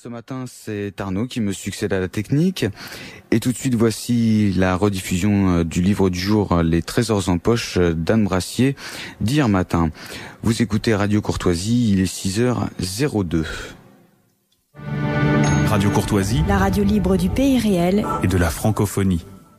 Ce matin, c'est Arnaud qui me succède à la technique. Et tout de suite, voici la rediffusion du livre du jour, Les Trésors en poche d'Anne Brassier, d'hier matin. Vous écoutez Radio Courtoisie, il est 6h02. Radio Courtoisie, la radio libre du pays réel et de la francophonie.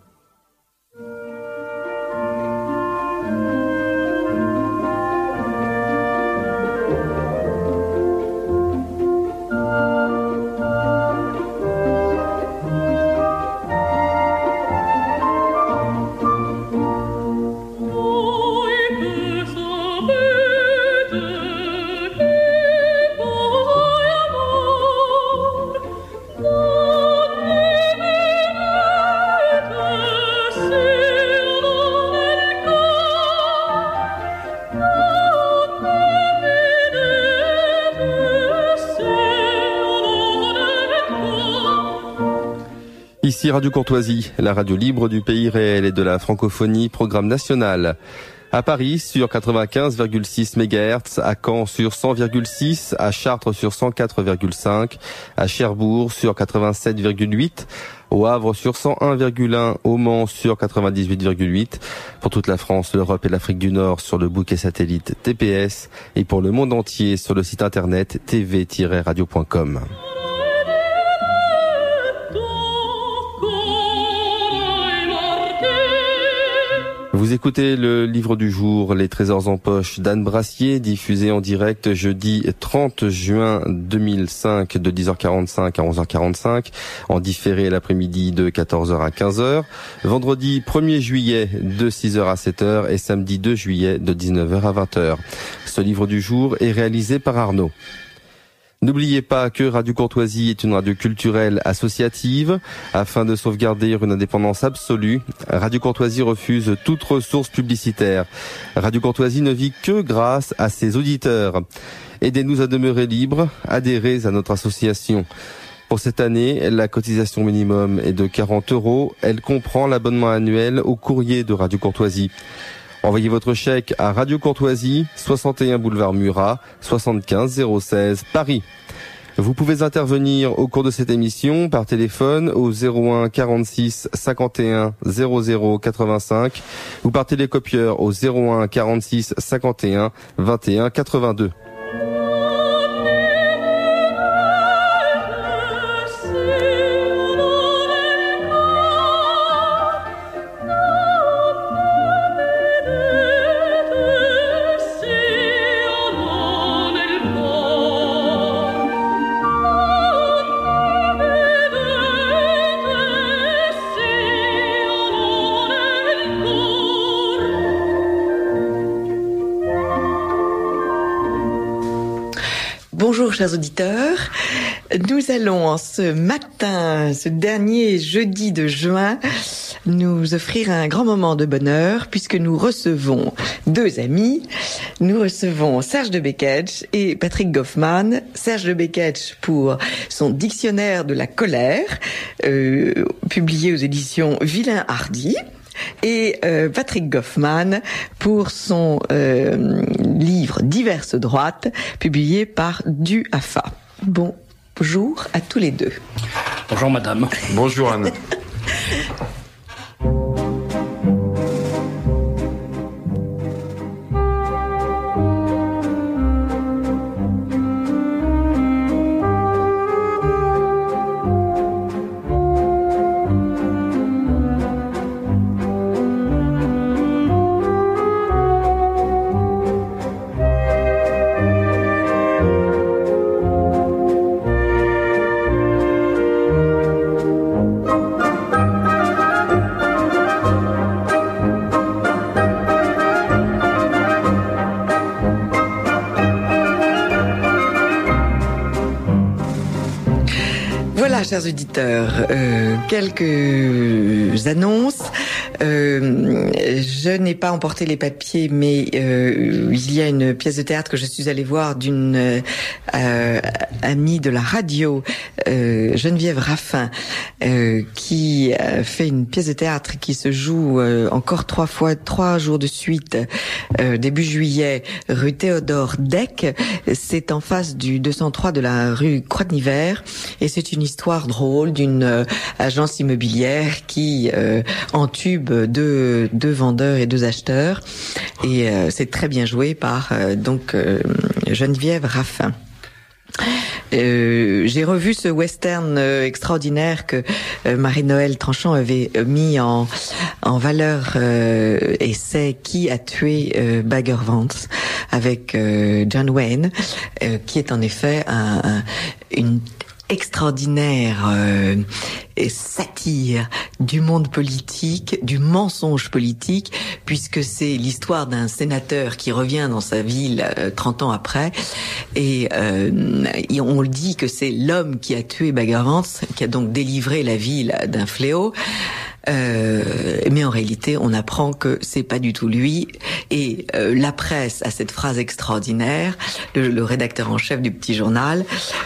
Ici Radio Courtoisie, la radio libre du pays réel et de la francophonie, programme national. À Paris sur 95,6 MHz, à Caen sur 100,6, à Chartres sur 104,5, à Cherbourg sur 87,8, au Havre sur 101,1, au Mans sur 98,8, pour toute la France, l'Europe et l'Afrique du Nord sur le bouquet satellite TPS et pour le monde entier sur le site internet tv-radio.com. Vous écoutez le livre du jour, Les Trésors en poche d'Anne Brassier, diffusé en direct jeudi 30 juin 2005 de 10h45 à 11h45, en différé l'après-midi de 14h à 15h, vendredi 1er juillet de 6h à 7h et samedi 2 juillet de 19h à 20h. Ce livre du jour est réalisé par Arnaud. N'oubliez pas que Radio Courtoisie est une radio culturelle associative. Afin de sauvegarder une indépendance absolue, Radio Courtoisie refuse toute ressource publicitaire. Radio Courtoisie ne vit que grâce à ses auditeurs. Aidez-nous à demeurer libres, adhérez à notre association. Pour cette année, la cotisation minimum est de 40 €. Elle comprend l'abonnement annuel au courrier de Radio Courtoisie. Envoyez votre chèque à Radio Courtoisie, 61 boulevard Murat, 75 016 Paris. Vous pouvez intervenir au cours de cette émission par téléphone au 01 46 51 00 85 ou par télécopieur au 01 46 51 21 82. Bonjour chers auditeurs, nous allons en ce matin, ce dernier jeudi de juin, nous offrir un grand moment de bonheur puisque nous recevons deux amis. Nous recevons Serge de Beketch et Patrick Goffman. Serge de Beketch pour son dictionnaire de la colère, publié aux éditions Villain Hardy. Et Patrick Goffman pour son livre Diverses droites, publié par Du Hafa. Bonjour à tous les deux. Bonjour madame. Bonjour Anne. Voilà, chers auditeurs, quelques annonces. Je n'ai pas emporté les papiers, mais il y a une pièce de théâtre que je suis allée voir d'une amie de la radio, Geneviève Raffin, qui fait une pièce de théâtre qui se joue encore 3 jours de suite, début juillet, rue Théodore Deck. C'est en face du 203 de la rue Croix-de-Niver, et c'est une histoire drôle d'une agence immobilière qui entube deux vendeurs et 2 acheteurs, et c'est très bien joué par Geneviève Raffin. J'ai revu ce western extraordinaire que Marie-Noël Tranchant avait mis en valeur, et c'est Qui a tué Bagger Vance, avec John Wayne, qui est en effet une extraordinaire satire du monde politique, du mensonge politique, puisque c'est l'histoire d'un sénateur qui revient dans sa ville 30 ans après, et on le dit que c'est l'homme qui a tué Bagger Vance, qui a donc délivré la ville d'un fléau. Mais en réalité, on apprend que c'est pas du tout lui. Et la presse a cette phrase extraordinaire, le rédacteur en chef du petit journal,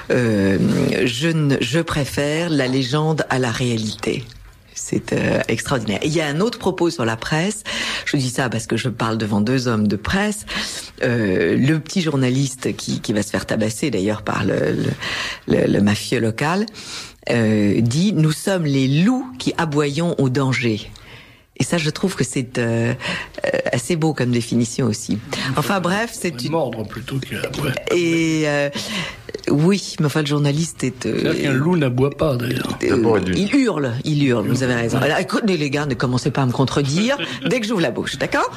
je préfère la légende à la réalité. C'est extraordinaire. Et il y a un autre propos sur la presse. Je dis ça parce que je parle devant 2 hommes de presse. Le petit journaliste qui va se faire tabasser d'ailleurs par le mafieux local, dit « Nous sommes les loups qui aboyons au danger ». Et ça, je trouve que c'est assez beau comme définition aussi. Enfin bref, c'est une... mordre plutôt qu'aboyer. Et oui, mais enfin le journaliste est... C'est-à-dire qu'un loup n'aboie pas d'ailleurs. Il hurle, vous avez raison. Alors écoutez les gars, ne commencez pas à me contredire dès que j'ouvre la bouche, d'accord?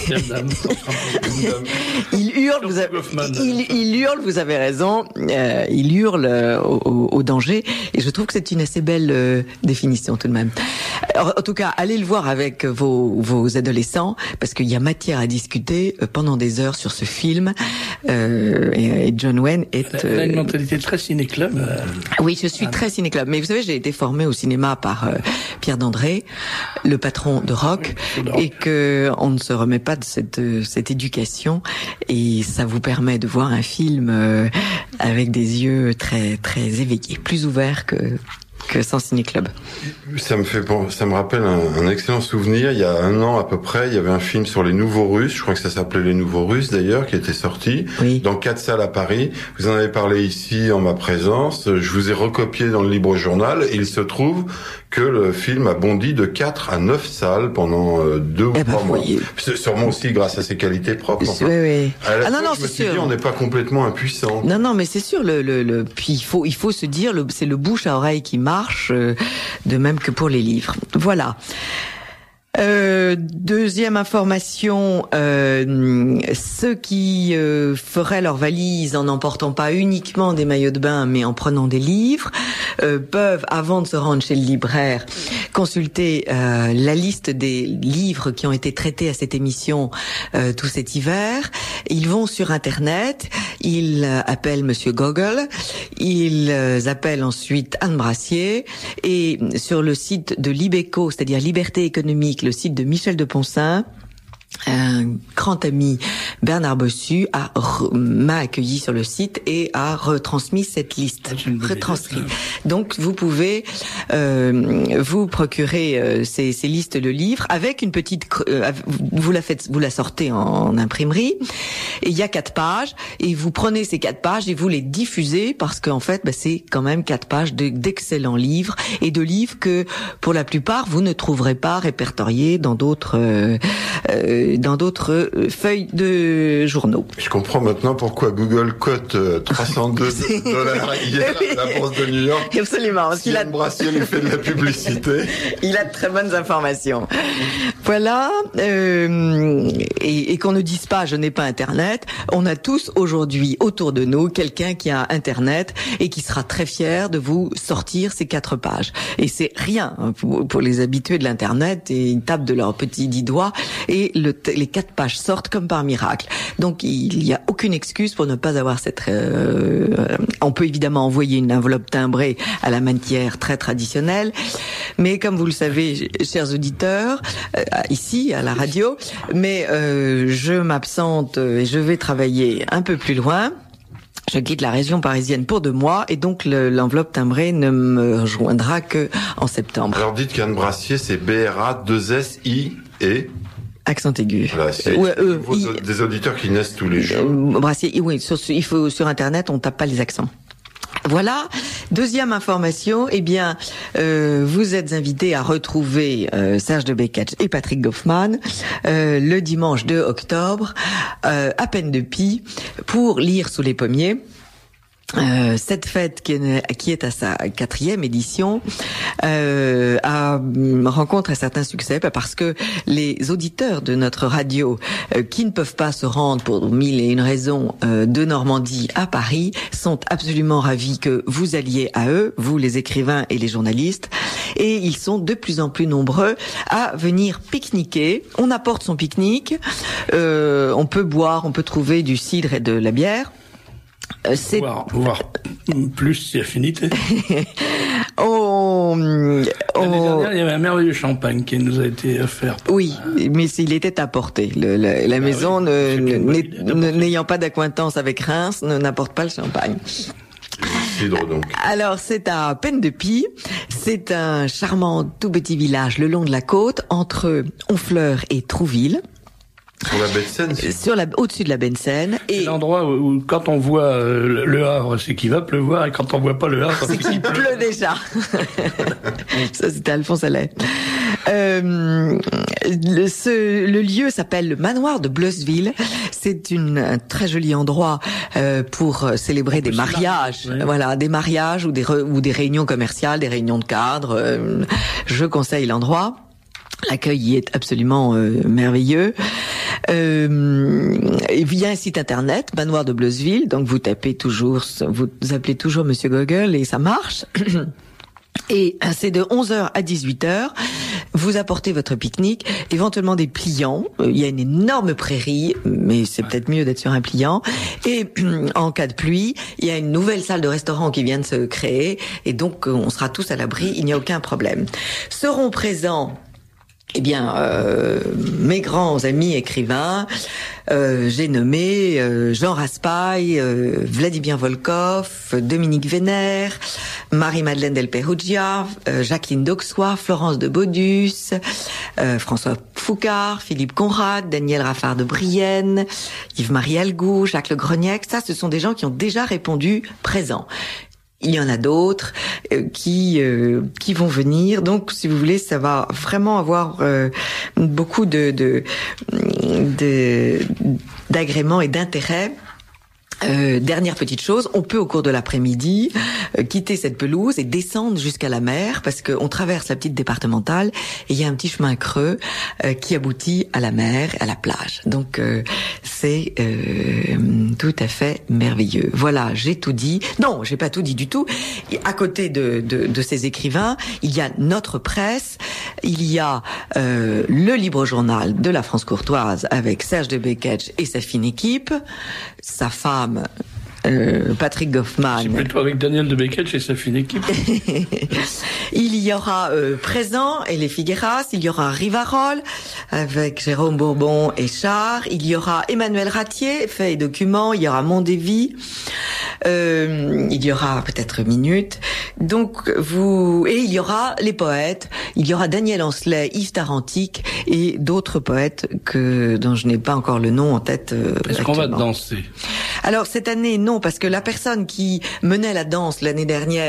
Il hurle, il hurle, vous avez raison, il hurle au danger, et je trouve que c'est une assez belle définition tout de même. Alors, en tout cas, allez le voir avec vos adolescents, parce qu'il y a matière à discuter pendant des heures sur ce film, et John Wayne est... Elle a une mentalité très ciné-club. Oui, je suis très ciné-club, mais vous savez, j'ai été formée au cinéma par Pierre Dandré, le patron de Rock, et que on ne se remet pas de cette éducation, et ça vous permet de voir un film avec des yeux très très éveillés, plus ouverts que sans ciné-club. Ça me rappelle un excellent souvenir. Il y a 1 an à peu près, il y avait un film sur les Nouveaux Russes. Je crois que ça s'appelait Les Nouveaux Russes d'ailleurs, qui était sorti dans 4 salles à Paris. Vous en avez parlé ici en ma présence. Je vous ai recopié dans le Libre Journal, et il se trouve que le film a bondi de 4 à 9 salles pendant 2 ou 3 mois. C'est sûrement aussi grâce à ses qualités propres. Enfin. Oui. Non, c'est sûr. Dit, on n'est pas complètement impuissant. Non, mais c'est sûr. Puis il faut se dire, c'est le bouche à oreille qui marche, de même que pour les livres. Voilà. Deuxième information, ceux qui feraient leur valise en n'emportant pas uniquement des maillots de bain, mais en prenant des livres, peuvent, avant de se rendre chez le libraire, consulter la liste des livres qui ont été traités à cette émission tout cet hiver. Ils vont sur Internet, ils appellent Monsieur Google, ils appellent ensuite Anne Brassier, et sur le site de Libeco, c'est-à-dire Liberté économique, le site de Michel de Poncin, un grand ami, Bernard Bossu, m'a accueilli sur le site et a retransmis cette liste. Retranscrit. Donc vous pouvez vous procurer ces listes de livres avec une petite... vous la sortez en imprimerie, et il y a 4 pages, et vous prenez ces 4 pages et vous les diffusez, parce qu'en fait c'est quand même 4 pages d'excellents livres, et de livres que pour la plupart vous ne trouverez pas répertoriés dans d'autres feuilles de journaux. Je comprends maintenant pourquoi Google cote $302 hier à la bourse de New York. Absolument. Si Anne Brassier lui fait de la publicité. Il a de très bonnes informations. Voilà, et qu'on ne dise pas je n'ai pas Internet. On a tous aujourd'hui autour de nous quelqu'un qui a Internet et qui sera très fier de vous sortir ces 4 pages. Et c'est rien pour les habitués de l'Internet, et ils tapent de leurs petits 10 doigts et les 4 pages sortent comme par miracle. Donc il n'y a aucune excuse pour ne pas avoir cette... on peut évidemment envoyer une enveloppe timbrée à la manière très traditionnelle, mais comme vous le savez, chers auditeurs, ici à la radio, mais je m'absente et je vais travailler un peu plus loin. Je quitte la région parisienne pour 2 mois et donc l'enveloppe timbrée ne me rejoindra que en septembre. Alors dites qu'Anne Brassier, c'est B-R-A-2-S-I-E. Accent aigu. Voilà, c'est des auditeurs qui naissent tous les jours. Brassier, oui, il faut sur Internet, on tape pas les accents. Voilà. Deuxième information, eh bien, vous êtes invités à retrouver Serge de Beketch et Patrick Goffman le dimanche 2 octobre à Peine de Pie pour lire Sous les pommiers. Cette fête qui est à sa 4e édition rencontre un certain succès parce que les auditeurs de notre radio qui ne peuvent pas se rendre pour 1001 raisons de Normandie à Paris sont absolument ravis que vous alliez à eux, vous les écrivains et les journalistes, et ils sont de plus en plus nombreux à venir pique-niquer. On apporte son pique-nique, on peut boire, on peut trouver du cidre et de la bière. Voir plus si affinité. L'année dernière, il y avait un merveilleux champagne qui nous a été offert. Oui, mais il était apporté. La maison, n'ayant pas d'acquaintance avec Reims, n'apporte pas le champagne. Donc. Alors, c'est à Peine de Pie. C'est un charmant tout petit village le long de la côte, entre Honfleur et Trouville. Sur la baie de Seine, au-dessus de la baie de Seine. C'est l'endroit où quand on voit le Havre, c'est qu'il va pleuvoir, et quand on voit pas le Havre, c'est qu'il pleut déjà. Ça, c'était Alphonse Allais. Le lieu s'appelle le manoir de Bleusville. C'est un très joli endroit pour célébrer des mariages. Oui. Voilà, des mariages ou des réunions commerciales, des réunions de cadres. Je conseille l'endroit. L'accueil y est absolument merveilleux. Il y a un site internet, Manoir de Bleusville, donc vous appelez toujours Monsieur Google et ça marche. Et c'est de 11h à 18h. Vous apportez votre pique-nique, éventuellement des pliants. Il y a une énorme prairie, mais c'est peut-être mieux d'être sur un pliant. Et en cas de pluie, il y a une nouvelle salle de restaurant qui vient de se créer. Et donc, on sera tous à l'abri, il n'y a aucun problème. Seront présents mes grands amis écrivains, j'ai nommé Jean Raspail, Vladimir Volkov, Dominique Vénère, Marie-Madeleine Del Perugia, Jacqueline Dauxois, Florence de Baudus, François Foucard, Philippe Conrad, Daniel Raffard de Brienne, Yves-Marie Algou, Jacques Le Greniec. Ça, ce sont des gens qui ont déjà répondu présents. Il y en a d'autres qui vont venir. Donc, si vous voulez, ça va vraiment avoir beaucoup d'agréments et d'intérêt. Dernière petite chose, on peut au cours de l'après-midi quitter cette pelouse et descendre jusqu'à la mer parce qu'on traverse la petite départementale et il y a un petit chemin creux qui aboutit à la mer, à la plage. Donc c'est tout à fait merveilleux. Voilà, j'ai tout dit. Non, j'ai pas tout dit du tout. À côté de ces écrivains, il y a notre presse, il y a le Libre Journal de la France courtoise avec Serge de Beketch et sa fine équipe, sa femme Patrick Goffman. C'est plutôt avec Daniel de Beketch et sa fine équipe. Il y aura Présent et les Figueras, il y aura Rivarol avec Jérôme Bourbon et Char, il y aura Emmanuel Ratier, Fait et Documents, il y aura Mondévy, il y aura peut-être Minute. Donc et il y aura les poètes, il y aura Daniel Ancelet, Yves Tarantic et d'autres poètes dont je n'ai pas encore le nom en tête. Est-ce qu'on va danser? Alors cette année non, parce que la personne qui menait la danse l'année dernière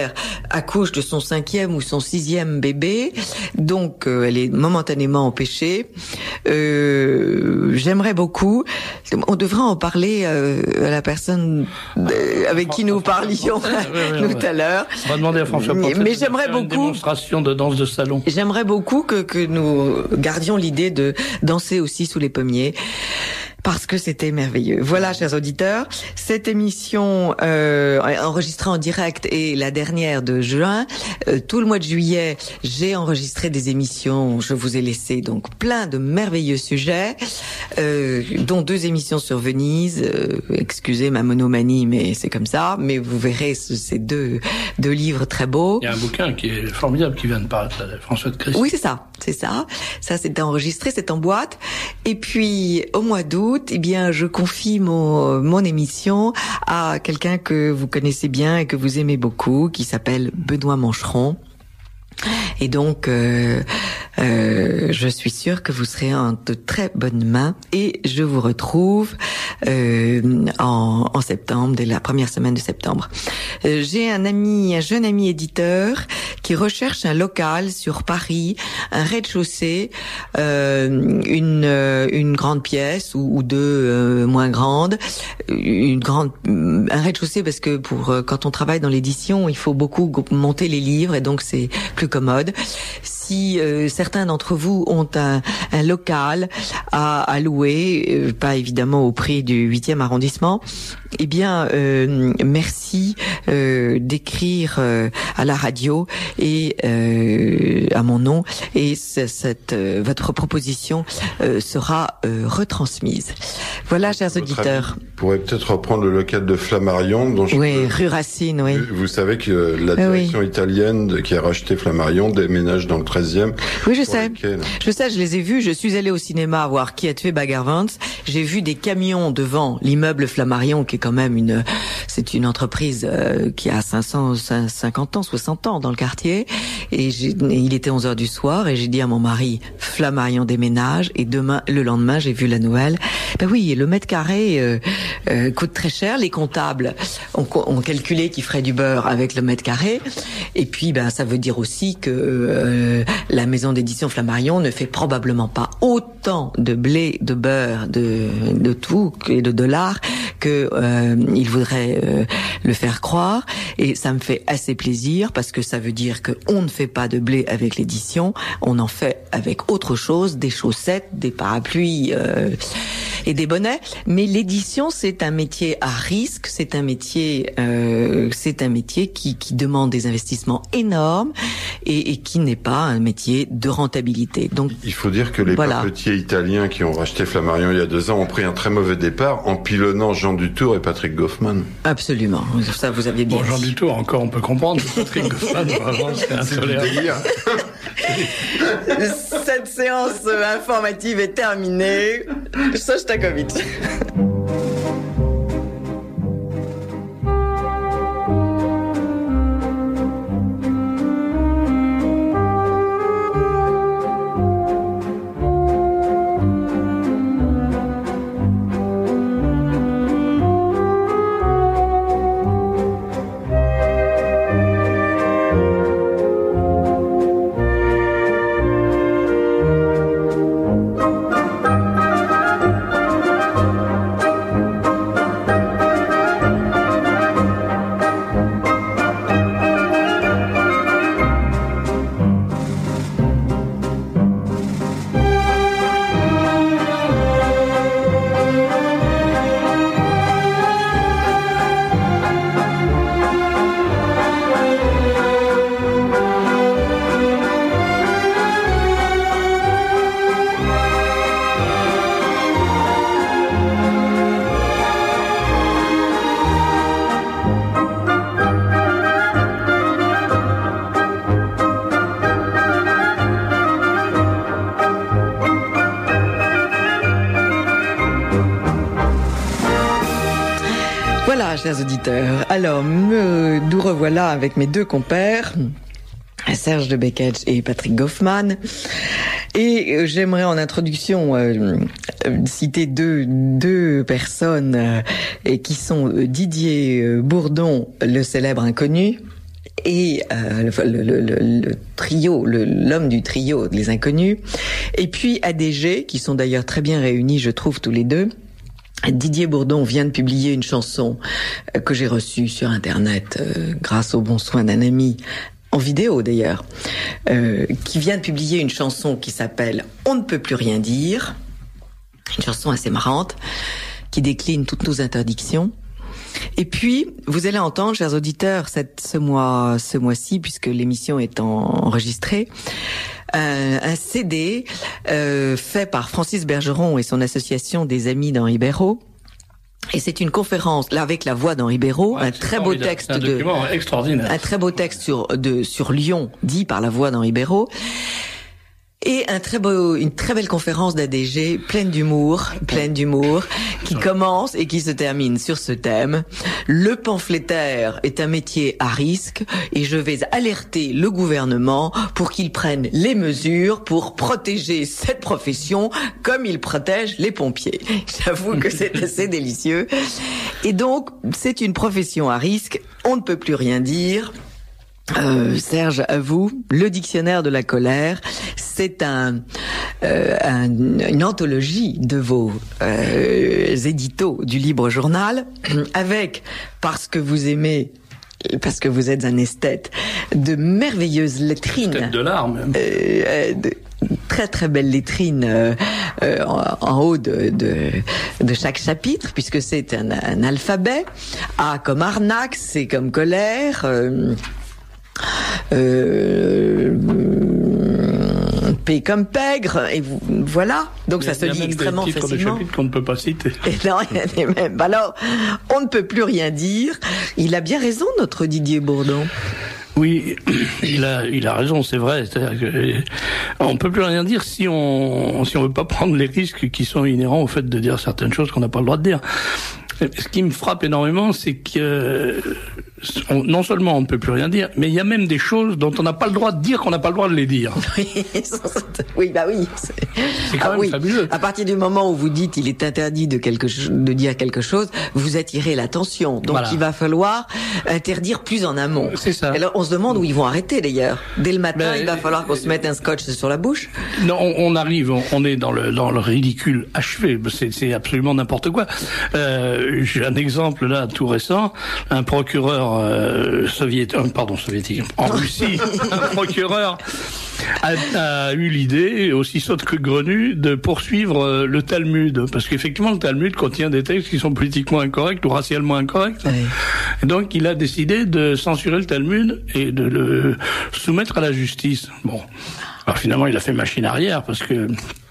accouche de son 5e ou son 6e bébé, donc elle est momentanément empêchée. J'aimerais beaucoup, on devrait en parler à la personne avec qui nous parlions tout à l'heure. On va demander à François Portet mais j'aimerais beaucoup une démonstration de danse de salon. J'aimerais beaucoup que nous gardions l'idée de danser aussi sous les pommiers. Parce que c'était merveilleux. Voilà, chers auditeurs, cette émission enregistrée en direct est la dernière de juin. Tout le mois de juillet, j'ai enregistré des émissions. Je vous ai laissé donc plein de merveilleux sujets, dont 2 émissions sur Venise. Excusez ma monomanie, mais c'est comme ça. Mais vous verrez ces deux livres très beaux. Il y a un bouquin qui est formidable qui vient de paraître, là, François de Christ. Oui, c'est ça. Ça, c'est enregistré, c'est en boîte. Et puis, au mois d'août, eh bien, je confie mon émission à quelqu'un que vous connaissez bien et que vous aimez beaucoup, qui s'appelle Benoît Mancheron. Et donc, je suis sûre que vous serez en de très bonnes mains. Et je vous retrouve en septembre, dès la première semaine de septembre. J'ai un jeune ami éditeur qui recherche un local sur Paris, un rez-de-chaussée, une grande pièce ou 2 moins grandes, un rez-de-chaussée parce que quand on travaille dans l'édition, il faut beaucoup monter les livres et donc c'est plus commode. Si certains d'entre vous ont un local à louer, pas évidemment au prix du 8e arrondissement, eh bien merci d'écrire à la radio et à mon nom, et votre proposition sera retransmise. Voilà, chers auditeurs. Vous pourrez peut-être reprendre le local de Flammarion, dont rue Racine, oui. Vous savez que la direction italienne qui a racheté Flammarion déménage dans le 13e. Oui, je sais, je les ai vus. Je suis allée au cinéma voir Qui a tué Bagger Vance. J'ai vu des camions devant l'immeuble Flammarion, qui est quand même c'est une entreprise qui a 50 ans, 60 ans dans le quartier. Et il était 11h du soir et j'ai dit à mon mari, Flammarion déménage, et le lendemain, j'ai vu la nouvelle. Ben oui, le mètre carré coûte très cher. Les comptables ont calculé qu'ils feraient du beurre avec le mètre carré. Et puis, ça veut dire aussi que la maison d'édition Flammarion ne fait probablement pas autant de blé, de beurre, de tout et de dollars que il voudrait le faire croire. Et ça me fait assez plaisir parce que ça veut dire que on ne fait pas de blé avec l'édition, on en fait avec autre chose, des chaussettes, des parapluies et des bonnets. Mais l'édition, c'est un métier à risque, c'est un métier qui demande des investissements énormes et qui n'est pas un métier de rentabilité. Donc il faut dire que les papetiers italiens qui ont racheté Flammarion il y a 2 ans ont pris un très mauvais départ en pilonnant Jean Dutour et Patrick Goffman. Absolument, ça vous aviez bien dit. Jean Dutour, encore on peut comprendre. Patrick Goffman, vraiment, c'est intolérable. Cette séance informative est terminée. Sostakovitch. Chers auditeurs, alors nous revoilà avec mes 2 compères, Serge de Beketch et Patrick Goffman, et j'aimerais en introduction citer deux personnes qui sont Didier Bourdon, le célèbre inconnu, et le trio, l'homme du trio, les Inconnus, et puis ADG, qui sont d'ailleurs très bien réunis, je trouve, tous les deux. Didier Bourdon vient de publier une chanson que j'ai reçue sur Internet grâce au bon soin d'un ami, en vidéo d'ailleurs, qui vient de publier une chanson qui s'appelle « On ne peut plus rien dire », une chanson assez marrante, qui décline toutes nos interdictions. Et puis, vous allez entendre, chers auditeurs, ce mois-ci, puisque l'émission est enregistrée, un CD fait par Francis Bergeron et son association des Amis d'Henri Béraud. Et c'est une conférence, là, avec la voix d'Henri Béraud, un très beau texte extraordinaire. Un très beau texte sur Lyon, dit par la voix d'Henri Béraud. Et une très belle conférence d'ADG, pleine d'humour, qui commence et qui se termine sur ce thème. Le pamphlétaire est un métier à risque et je vais alerter le gouvernement pour qu'il prenne les mesures pour protéger cette profession comme il protège les pompiers. J'avoue que c'est assez délicieux. Et donc, c'est une profession à risque. On ne peut plus rien dire. Serge, à vous, le dictionnaire de la colère, c'est une anthologie de vos éditos du Libre Journal, avec, parce que vous êtes un esthète, de merveilleuses lettrines. Esthète de l'art, même. De très très belles lettrines en haut de chaque chapitre, puisque c'est un alphabet. A comme arnaque, C comme colère, P comme pègre, et voilà. Donc ça se lit extrêmement facilement. Il y a même des titres de chapitres qu'on ne peut pas citer. Et non, il y a des mêmes. Alors, on ne peut plus rien dire. Il a bien raison, notre Didier Bourdon. Oui, il a raison, c'est vrai. On peut plus rien dire si on veut pas prendre les risques qui sont inhérents au fait de dire certaines choses qu'on n'a pas le droit de dire. Ce qui me frappe énormément, c'est que non seulement on ne peut plus rien dire, mais il y a même des choses dont on n'a pas le droit de dire qu'on n'a pas le droit de les dire. Oui, bah oui. C'est quand même fabuleux. À partir du moment où vous dites il est interdit de dire quelque chose, vous attirez l'attention. Donc voilà. Il va falloir interdire plus en amont. C'est ça. Alors on se demande où ils vont arrêter d'ailleurs. Dès le matin, il va falloir qu'on se mette un scotch sur la bouche. Non, on est dans le ridicule achevé. C'est absolument n'importe quoi. J'ai un exemple là tout récent, un procureur soviétique en Russie, un procureur a eu l'idée, aussi sotte que grenue, de poursuivre le Talmud, parce qu'effectivement le Talmud contient des textes qui sont politiquement incorrects ou racialement incorrects. Oui. Et donc il a décidé de censurer le Talmud et de le soumettre à la justice. Bon, alors finalement il a fait machine arrière parce que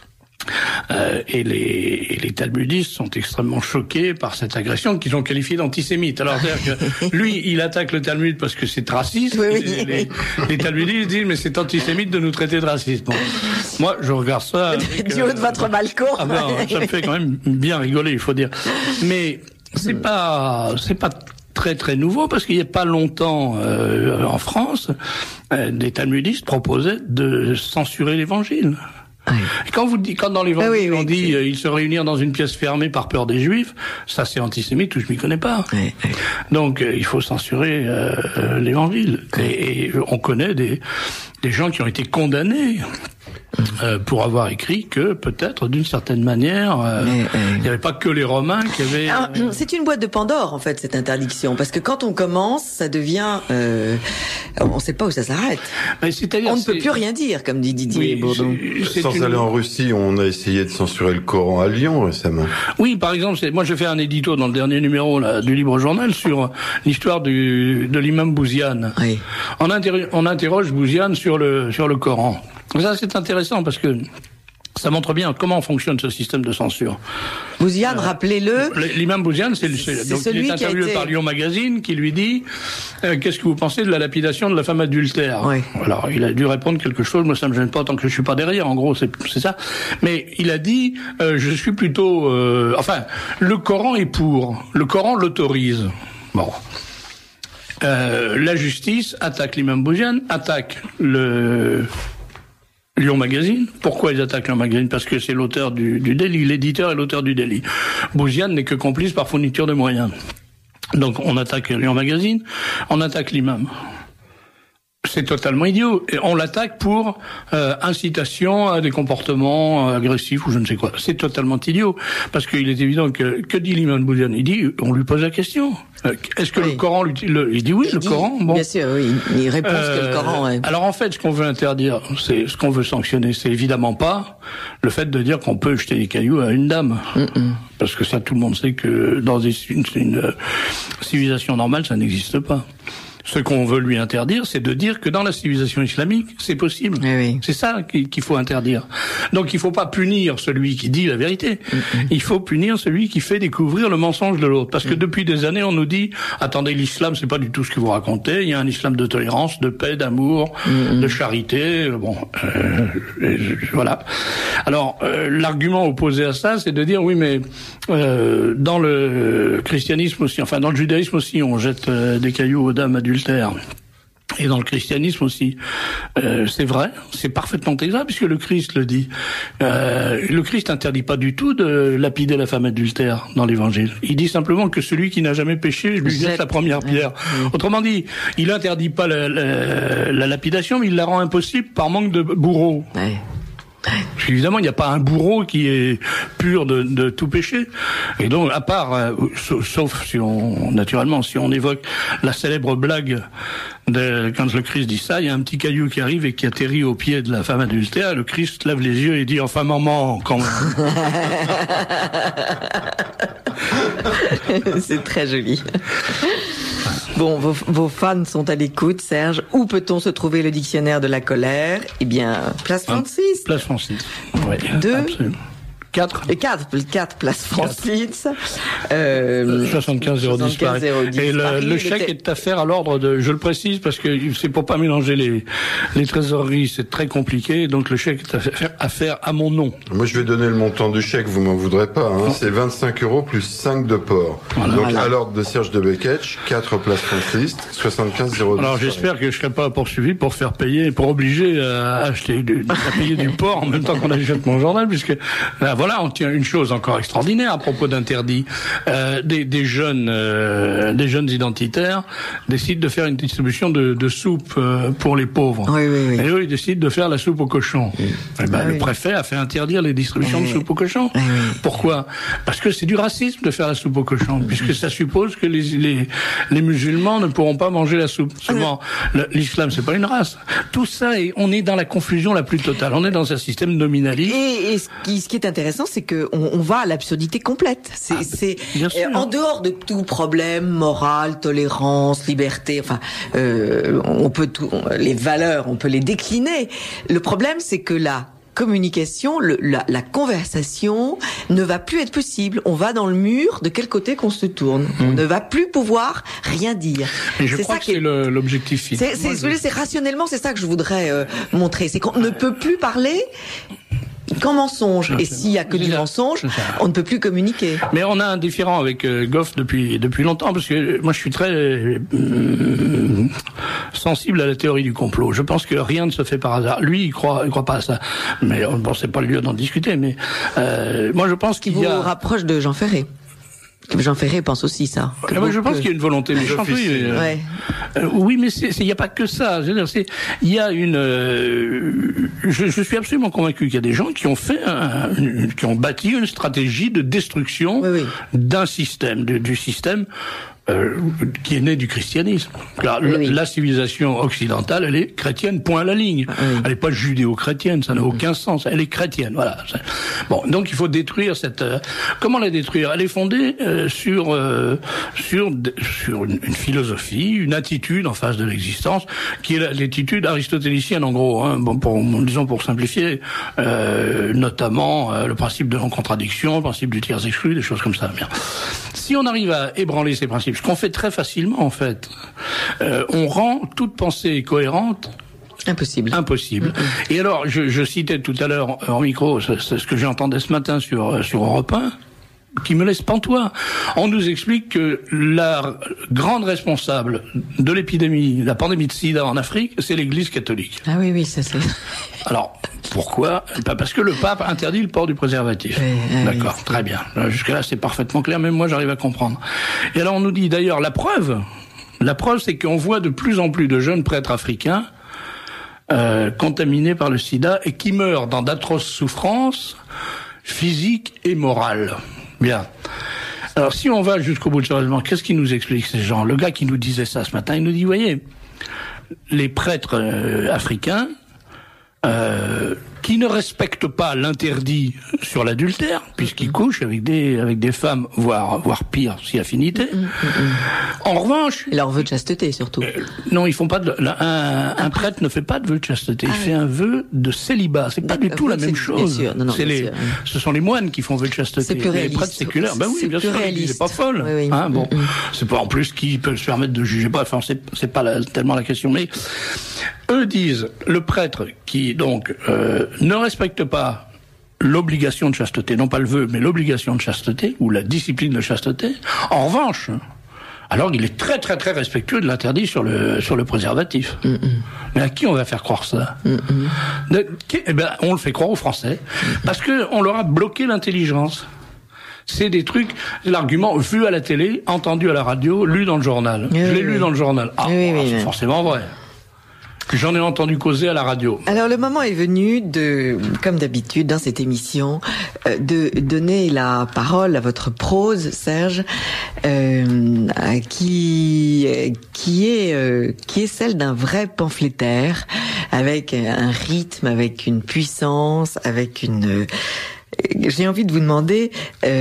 et les talmudistes sont extrêmement choqués par cette agression qu'ils ont qualifiée d'antisémite. Alors, c'est-à-dire que lui, il attaque le Talmud parce que c'est raciste. Oui. Les talmudistes disent, mais c'est antisémite de nous traiter de racistes. Bon. Moi, je regarde ça. Du haut de votre balcon. Ah ben, ça me fait quand même bien rigoler, il faut dire. Mais c'est pas très très nouveau parce qu'il n'y a pas longtemps en France, des talmudistes proposaient de censurer l'évangile. Et quand dans l'évangile on dit ils se réunirent dans une pièce fermée par peur des juifs, ça c'est antisémite ou je m'y connais pas. Donc il faut censurer l'évangile. Et on connaît des gens qui ont été condamnés pour avoir écrit que peut-être d'une certaine manière il n'y avait pas que les Romains qui avaient... Alors, c'est une boîte de Pandore en fait cette interdiction, parce que quand on commence ça devient on ne sait pas où ça s'arrête. Mais on ne peut plus rien dire, comme dit Didier Bourdon. Sans aller en Russie, on a essayé de censurer le Coran à Lyon récemment. Oui, par exemple, moi j'ai fait un édito dans le dernier numéro là, du Libre Journal sur l'histoire de l'imam Bouziane. Oui. On interroge Bouziane sur le Coran. Ça c'est intéressant parce que ça montre bien comment fonctionne ce système de censure. Bouziane, rappelez-le. L'imam Bouziane, donc il est interviewé par Lyon Magazine qui lui dit qu'est-ce que vous pensez de la lapidation de la femme adultère. Oui. Alors il a dû répondre quelque chose. Moi ça me gêne pas tant que je suis pas derrière. En gros c'est ça. Mais il a dit je suis plutôt enfin le Coran est pour. Le Coran l'autorise. Bon. La justice attaque l'imam Bouziane, attaque le Lyon Magazine. Pourquoi ils attaquent Lyon Magazine? Parce que c'est l'auteur du délit. L'éditeur est l'auteur du délit. Bouziane n'est que complice par fourniture de moyens. Donc on attaque Lyon Magazine, on attaque l'imam. C'est totalement idiot. Et on l'attaque pour incitation à des comportements agressifs ou je ne sais quoi. C'est totalement idiot. Parce qu'il est évident que dit l'imam Boudiane ? Il dit, on lui pose la question. Est-ce que le Coran il dit oui, le Coran. Bon. Bien sûr, oui. Il répond que le Coran. Ouais. Alors en fait, ce qu'on veut interdire, c'est ce qu'on veut sanctionner, c'est évidemment pas le fait de dire qu'on peut jeter des cailloux à une dame. Parce que ça, tout le monde sait que dans une civilisation normale, ça n'existe pas. Ce qu'on veut lui interdire, c'est de dire que dans la civilisation islamique, c'est possible. Oui. C'est ça qu'il faut interdire. Donc il faut pas punir celui qui dit la vérité. Il faut punir celui qui fait découvrir le mensonge de l'autre. Parce que depuis des années, on nous dit, attendez, l'islam, c'est pas du tout ce que vous racontez. Il y a un islam de tolérance, de paix, d'amour, de charité. Bon, voilà. Alors, l'argument opposé à ça, c'est de dire, oui, mais dans le christianisme aussi, enfin dans le judaïsme aussi, on jette des cailloux aux dames adultères. Et dans le christianisme aussi, c'est vrai, c'est parfaitement exact puisque le Christ le dit. Le Christ n'interdit pas du tout de lapider la femme adultère dans l'Évangile. Il dit simplement que celui qui n'a jamais péché lui jette la première pierre. Autrement dit, il interdit pas la lapidation, mais il la rend impossible par manque de bourreau. Évidemment, il n'y a pas un bourreau qui est pur de tout péché. Et donc, à part, sauf si on évoque la célèbre blague quand le Christ dit ça, il y a un petit caillou qui arrive et qui atterrit au pied de la femme adultère. Le Christ lève les yeux et dit, enfin maman, quand même. C'est très joli. Bon, vos fans sont à l'écoute, Serge. Où peut-on se trouver le dictionnaire de la colère ? Eh bien, place Francis. Place Francis. Oui. 2, absolument. 4 place Francis. 75 010 Paris. Et le chèque est à faire à l'ordre de, je le précise parce que c'est pour pas mélanger les trésoreries, c'est très compliqué, donc le chèque est à faire à mon nom. Moi je vais donner le montant du chèque, vous m'en voudrez pas, hein. C'est 25 € plus 5 de port. Voilà. Donc à l'ordre de Serge de Beketch, 4 place Francis, 75 010. Alors j'espère que je serai pas poursuivi pour faire payer, pour obliger à acheter, à payer du port en même temps qu'on achète mon journal, puisque voilà, on tient une chose encore extraordinaire à propos d'interdit. Des jeunes identitaires décident de faire une distribution de soupe pour les pauvres. Oui. Et eux, ils décident de faire la soupe aux cochons. Le préfet a fait interdire les distributions de soupe aux cochons. Pourquoi ? Parce que c'est du racisme de faire la soupe aux cochons, puisque ça suppose que les musulmans ne pourront pas manger la soupe. Seulement, l'islam, c'est pas une race. Tout ça, on est dans la confusion la plus totale. On est dans un système nominaliste. Et ce qui est intéressant, c'est que on va à l'absurdité complète. C'est en dehors de tout problème moral, tolérance, liberté. Enfin, on peut les valeurs, on peut les décliner. Le problème, c'est que la communication, la conversation ne va plus être possible. On va dans le mur de quel côté qu'on se tourne. On ne va plus pouvoir rien dire. Et je crois que c'est l'objectif final. C'est rationnellement, c'est ça que je voudrais montrer. C'est qu'on ne peut plus parler qu'en mensonge. Et s'il y a que du mensonge, on ne peut plus communiquer. Mais on a un différend avec Goff depuis longtemps, parce que moi je suis très sensible à la théorie du complot. Je pense que rien ne se fait par hasard. Lui, il croit pas à ça. Mais bon, c'est pas le lieu d'en discuter. Mais moi, je pense qu'il y a. Vous rapproche de Jean Ferré. Jean Ferré pense aussi ça. Je pense qu'il y a une volonté méchante. Oui, mais il n'y a pas que ça. Il y a je suis absolument convaincu qu'il y a des gens qui ont qui ont bâti une stratégie de destruction d'un système, du système qui est né du christianisme. La civilisation occidentale, elle est chrétienne, point à la ligne. Elle n'est pas judéo-chrétienne, ça n'a aucun sens. Elle est chrétienne, voilà. Bon, donc il faut détruire cette. Comment la détruire ? Elle est fondée sur une philosophie, une attitude en face de l'existence, qui est l'attitude aristotélicienne en gros. Hein. Bon, pour simplifier, notamment le principe de non-contradiction, le principe du tiers exclu, des choses comme ça. Bien. Si on arrive à ébranler ces principes, ce qu'on fait très facilement en fait, on rend toute pensée cohérente impossible. Et alors, je citais tout à l'heure en micro ce que j'entendais ce matin sur Europe 1, qui me laisse pantois. On nous explique que la grande responsable de l'épidémie, la pandémie de sida en Afrique, c'est l'Église catholique. Ah oui, ça c'est. Alors, pourquoi ? Parce que le pape interdit le port du préservatif. D'accord, très bien. Jusque-là, c'est parfaitement clair, même moi j'arrive à comprendre. Et alors on nous dit d'ailleurs la preuve, c'est qu'on voit de plus en plus de jeunes prêtres africains contaminés par le sida et qui meurent dans d'atroces souffrances physiques et morales. Bien. Alors, si on va jusqu'au bout de ce raisonnement, qu'est-ce qu'ils nous expliquent, ces gens? Le gars qui nous disait ça ce matin, il nous dit, voyez, les prêtres africains, qui ne respectent pas l'interdit sur l'adultère, puisqu'ils couchent avec des femmes, voire pire, si affinité. En revanche... Leur vœu de chasteté, surtout. Non, ils font pas un prêtre ne fait pas de vœu de chasteté. Il fait un vœu de célibat. C'est pas du tout la même chose. Non, ce sont les moines qui font vœu de chasteté. C'est plus réaliste. Les prêtres séculaires, ben oui, bien sûr, c'est pas folle. Oui. Hein, bon. C'est pas en plus qui peut se permettre de juger pas. Enfin, c'est pas tellement la question, mais eux disent, le prêtre qui, donc, ne respecte pas l'obligation de chasteté, non pas le vœu, mais l'obligation de chasteté, ou la discipline de chasteté, en revanche, alors il est très très très respectueux de l'interdit sur le préservatif. Mais à qui on va faire croire ça? Eh ben, on le fait croire aux Français, parce que on leur a bloqué l'intelligence. C'est des trucs, l'argument vu à la télé, entendu à la radio, lu dans le journal. Je l'ai lu dans le journal. C'est forcément vrai. J'en ai entendu causer à la radio. Alors le moment est venu comme d'habitude dans cette émission, de donner la parole à votre prose, Serge, qui est celle d'un vrai pamphlétaire, avec un rythme, avec une puissance, avec une... J'ai envie de vous demander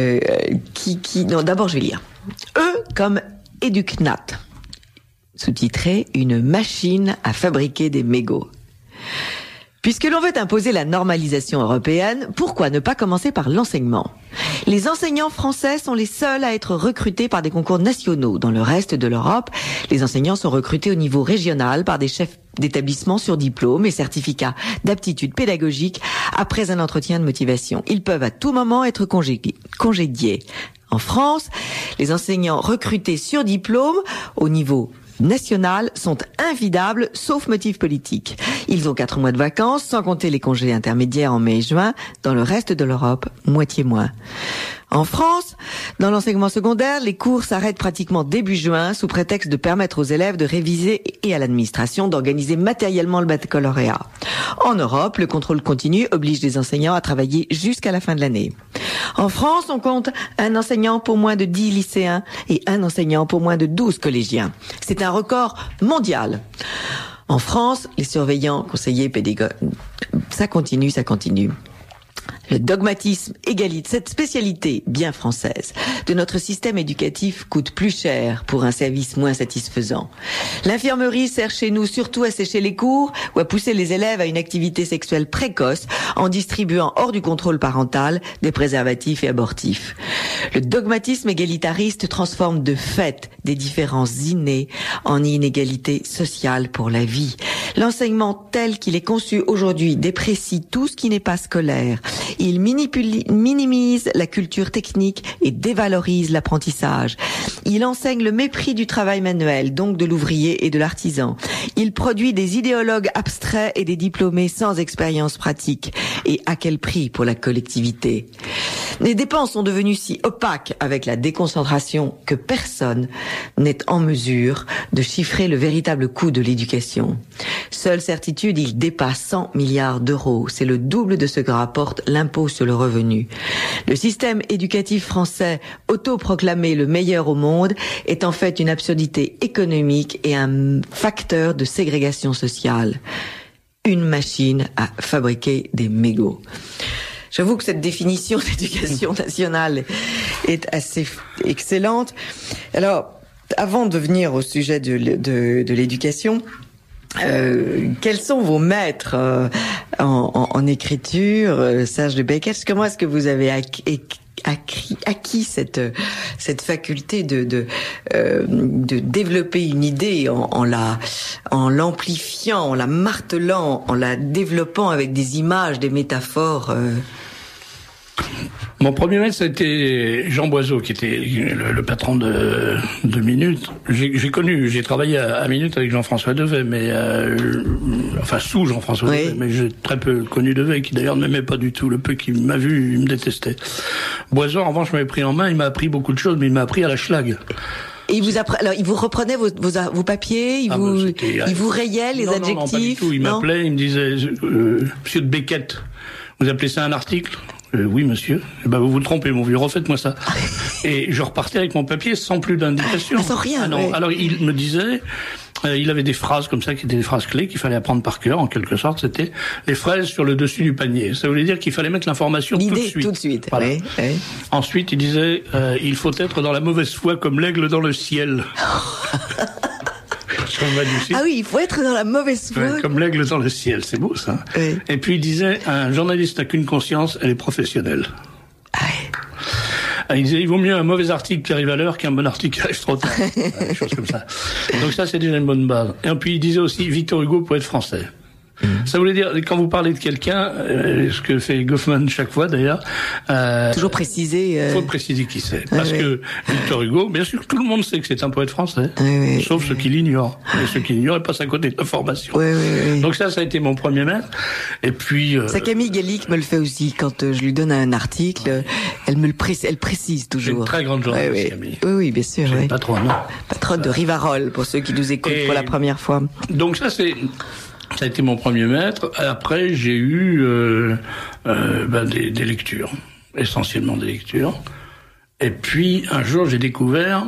non, d'abord je vais lire. Eux comme Educnat. Sous-titré « Une machine à fabriquer des mégots ». Puisque l'on veut imposer la normalisation européenne, pourquoi ne pas commencer par l'enseignement? Les enseignants français sont les seuls à être recrutés par des concours nationaux. Dans le reste de l'Europe, les enseignants sont recrutés au niveau régional par des chefs d'établissement sur diplôme et certificat d'aptitude pédagogique après un entretien de motivation. Ils peuvent à tout moment être congédiés. En France, les enseignants recrutés sur diplôme au niveau national sont invidables, sauf motif politique. Ils ont 4 mois de vacances, sans compter les congés intermédiaires en mai et juin. Dans le reste de l'Europe, moitié moins. En France, dans l'enseignement secondaire, les cours s'arrêtent pratiquement début juin sous prétexte de permettre aux élèves de réviser et à l'administration d'organiser matériellement le baccalauréat. En Europe, le contrôle continu oblige les enseignants à travailler jusqu'à la fin de l'année. En France, on compte un enseignant pour moins de 10 lycéens et un enseignant pour moins de 12 collégiens. C'est un record mondial. En France, les surveillants, conseillers, pédagogues, ça continue. Le dogmatisme égalite, cette spécialité bien française de notre système éducatif coûte plus cher pour un service moins satisfaisant. L'infirmerie sert chez nous surtout à sécher les cours ou à pousser les élèves à une activité sexuelle précoce en distribuant hors du contrôle parental des préservatifs et abortifs. Le dogmatisme égalitariste transforme de fait des différences innées en inégalités sociales pour la vie. L'enseignement tel qu'il est conçu aujourd'hui déprécie tout ce qui n'est pas scolaire. Il minimise la culture technique et dévalorise l'apprentissage. Il enseigne le mépris du travail manuel, donc de l'ouvrier et de l'artisan. Il produit des idéologues abstraits et des diplômés sans expérience pratique. Et à quel prix pour la collectivité? Les dépenses sont devenues si opaques avec la déconcentration que personne n'est en mesure de chiffrer le véritable coût de l'éducation. Seule certitude, il dépasse 100 milliards d'euros. C'est le double de ce que rapporte l'impôt sur le revenu. Le système éducatif français, autoproclamé le meilleur au monde, est en fait une absurdité économique et un facteur de ségrégation sociale. Une machine à fabriquer des mégots. J'avoue que cette définition d'éducation nationale est assez excellente. Alors, avant de venir au sujet de l'éducation, quels sont vos maîtres en écriture, Serge de Becketz? Comment est-ce que vous avez acquis cette faculté de développer une idée en l'amplifiant, en la martelant, en la développant avec des images, des métaphores? Mon premier maître, c'était Jean Boiseau, qui était le patron de Minute. J'ai travaillé à Minute avec Jean-François Devet, mais sous Jean-François Devet, mais j'ai très peu connu Devet, qui d'ailleurs ne m'aimait pas du tout. Le peu qu'il m'a vu, il me détestait. Boiseau, en revanche, m'avait pris en main, il m'a appris beaucoup de choses, mais il m'a appris à la schlag. Et il vous reprenait vos papiers, il vous rayait les adjectifs. Non, pas du tout. Il m'appelait, il me disait, Monsieur de Beckett, vous appelez ça un article? Oui, monsieur. Eh ben, vous vous trompez, mon vieux, refaites-moi ça. Et je repartais avec mon papier sans plus d'indication. Sans rien. Ah non. Ouais. Alors, il me disait, il avait des phrases comme ça, qui étaient des phrases clés qu'il fallait apprendre par cœur, en quelque sorte. C'était les fraises sur le dessus du panier. Ça voulait dire qu'il fallait mettre l'information tout de suite. Voilà. Oui. Ensuite, il disait, il faut être dans la mauvaise foi comme l'aigle dans le ciel. Ah oui, il faut être dans la mauvaise foi. Ouais, comme l'aigle dans le ciel, c'est beau ça. Oui. Et puis il disait, un journaliste n'a qu'une conscience, elle est professionnelle. Il disait, il vaut mieux un mauvais article qui arrive à l'heure qu'un bon article qui arrive trop tard. Des choses comme ça. Donc ça, c'est déjà une bonne base. Et puis il disait aussi, Victor Hugo, poète français. Ça voulait dire, quand vous parlez de quelqu'un, ce que fait Goffman chaque fois d'ailleurs, toujours préciser. Faut préciser qui c'est, parce que Victor Hugo, bien sûr, tout le monde sait que c'est un poète français, sauf ceux qui l'ignorent. Et ceux qui l'ignorent, ils passent à côté de l'information. Donc ça a été mon premier maître. Et puis ça, Camille Gallic me le fait aussi quand je lui donne un article, elle précise toujours. C'est une très grande journaliste, Camille. Oui, bien sûr. Patronne de Rivarol pour ceux qui nous écoutent pour la première fois. Donc ça a été mon premier maître. Après, j'ai eu des lectures, essentiellement des lectures. Et puis un jour, j'ai découvert,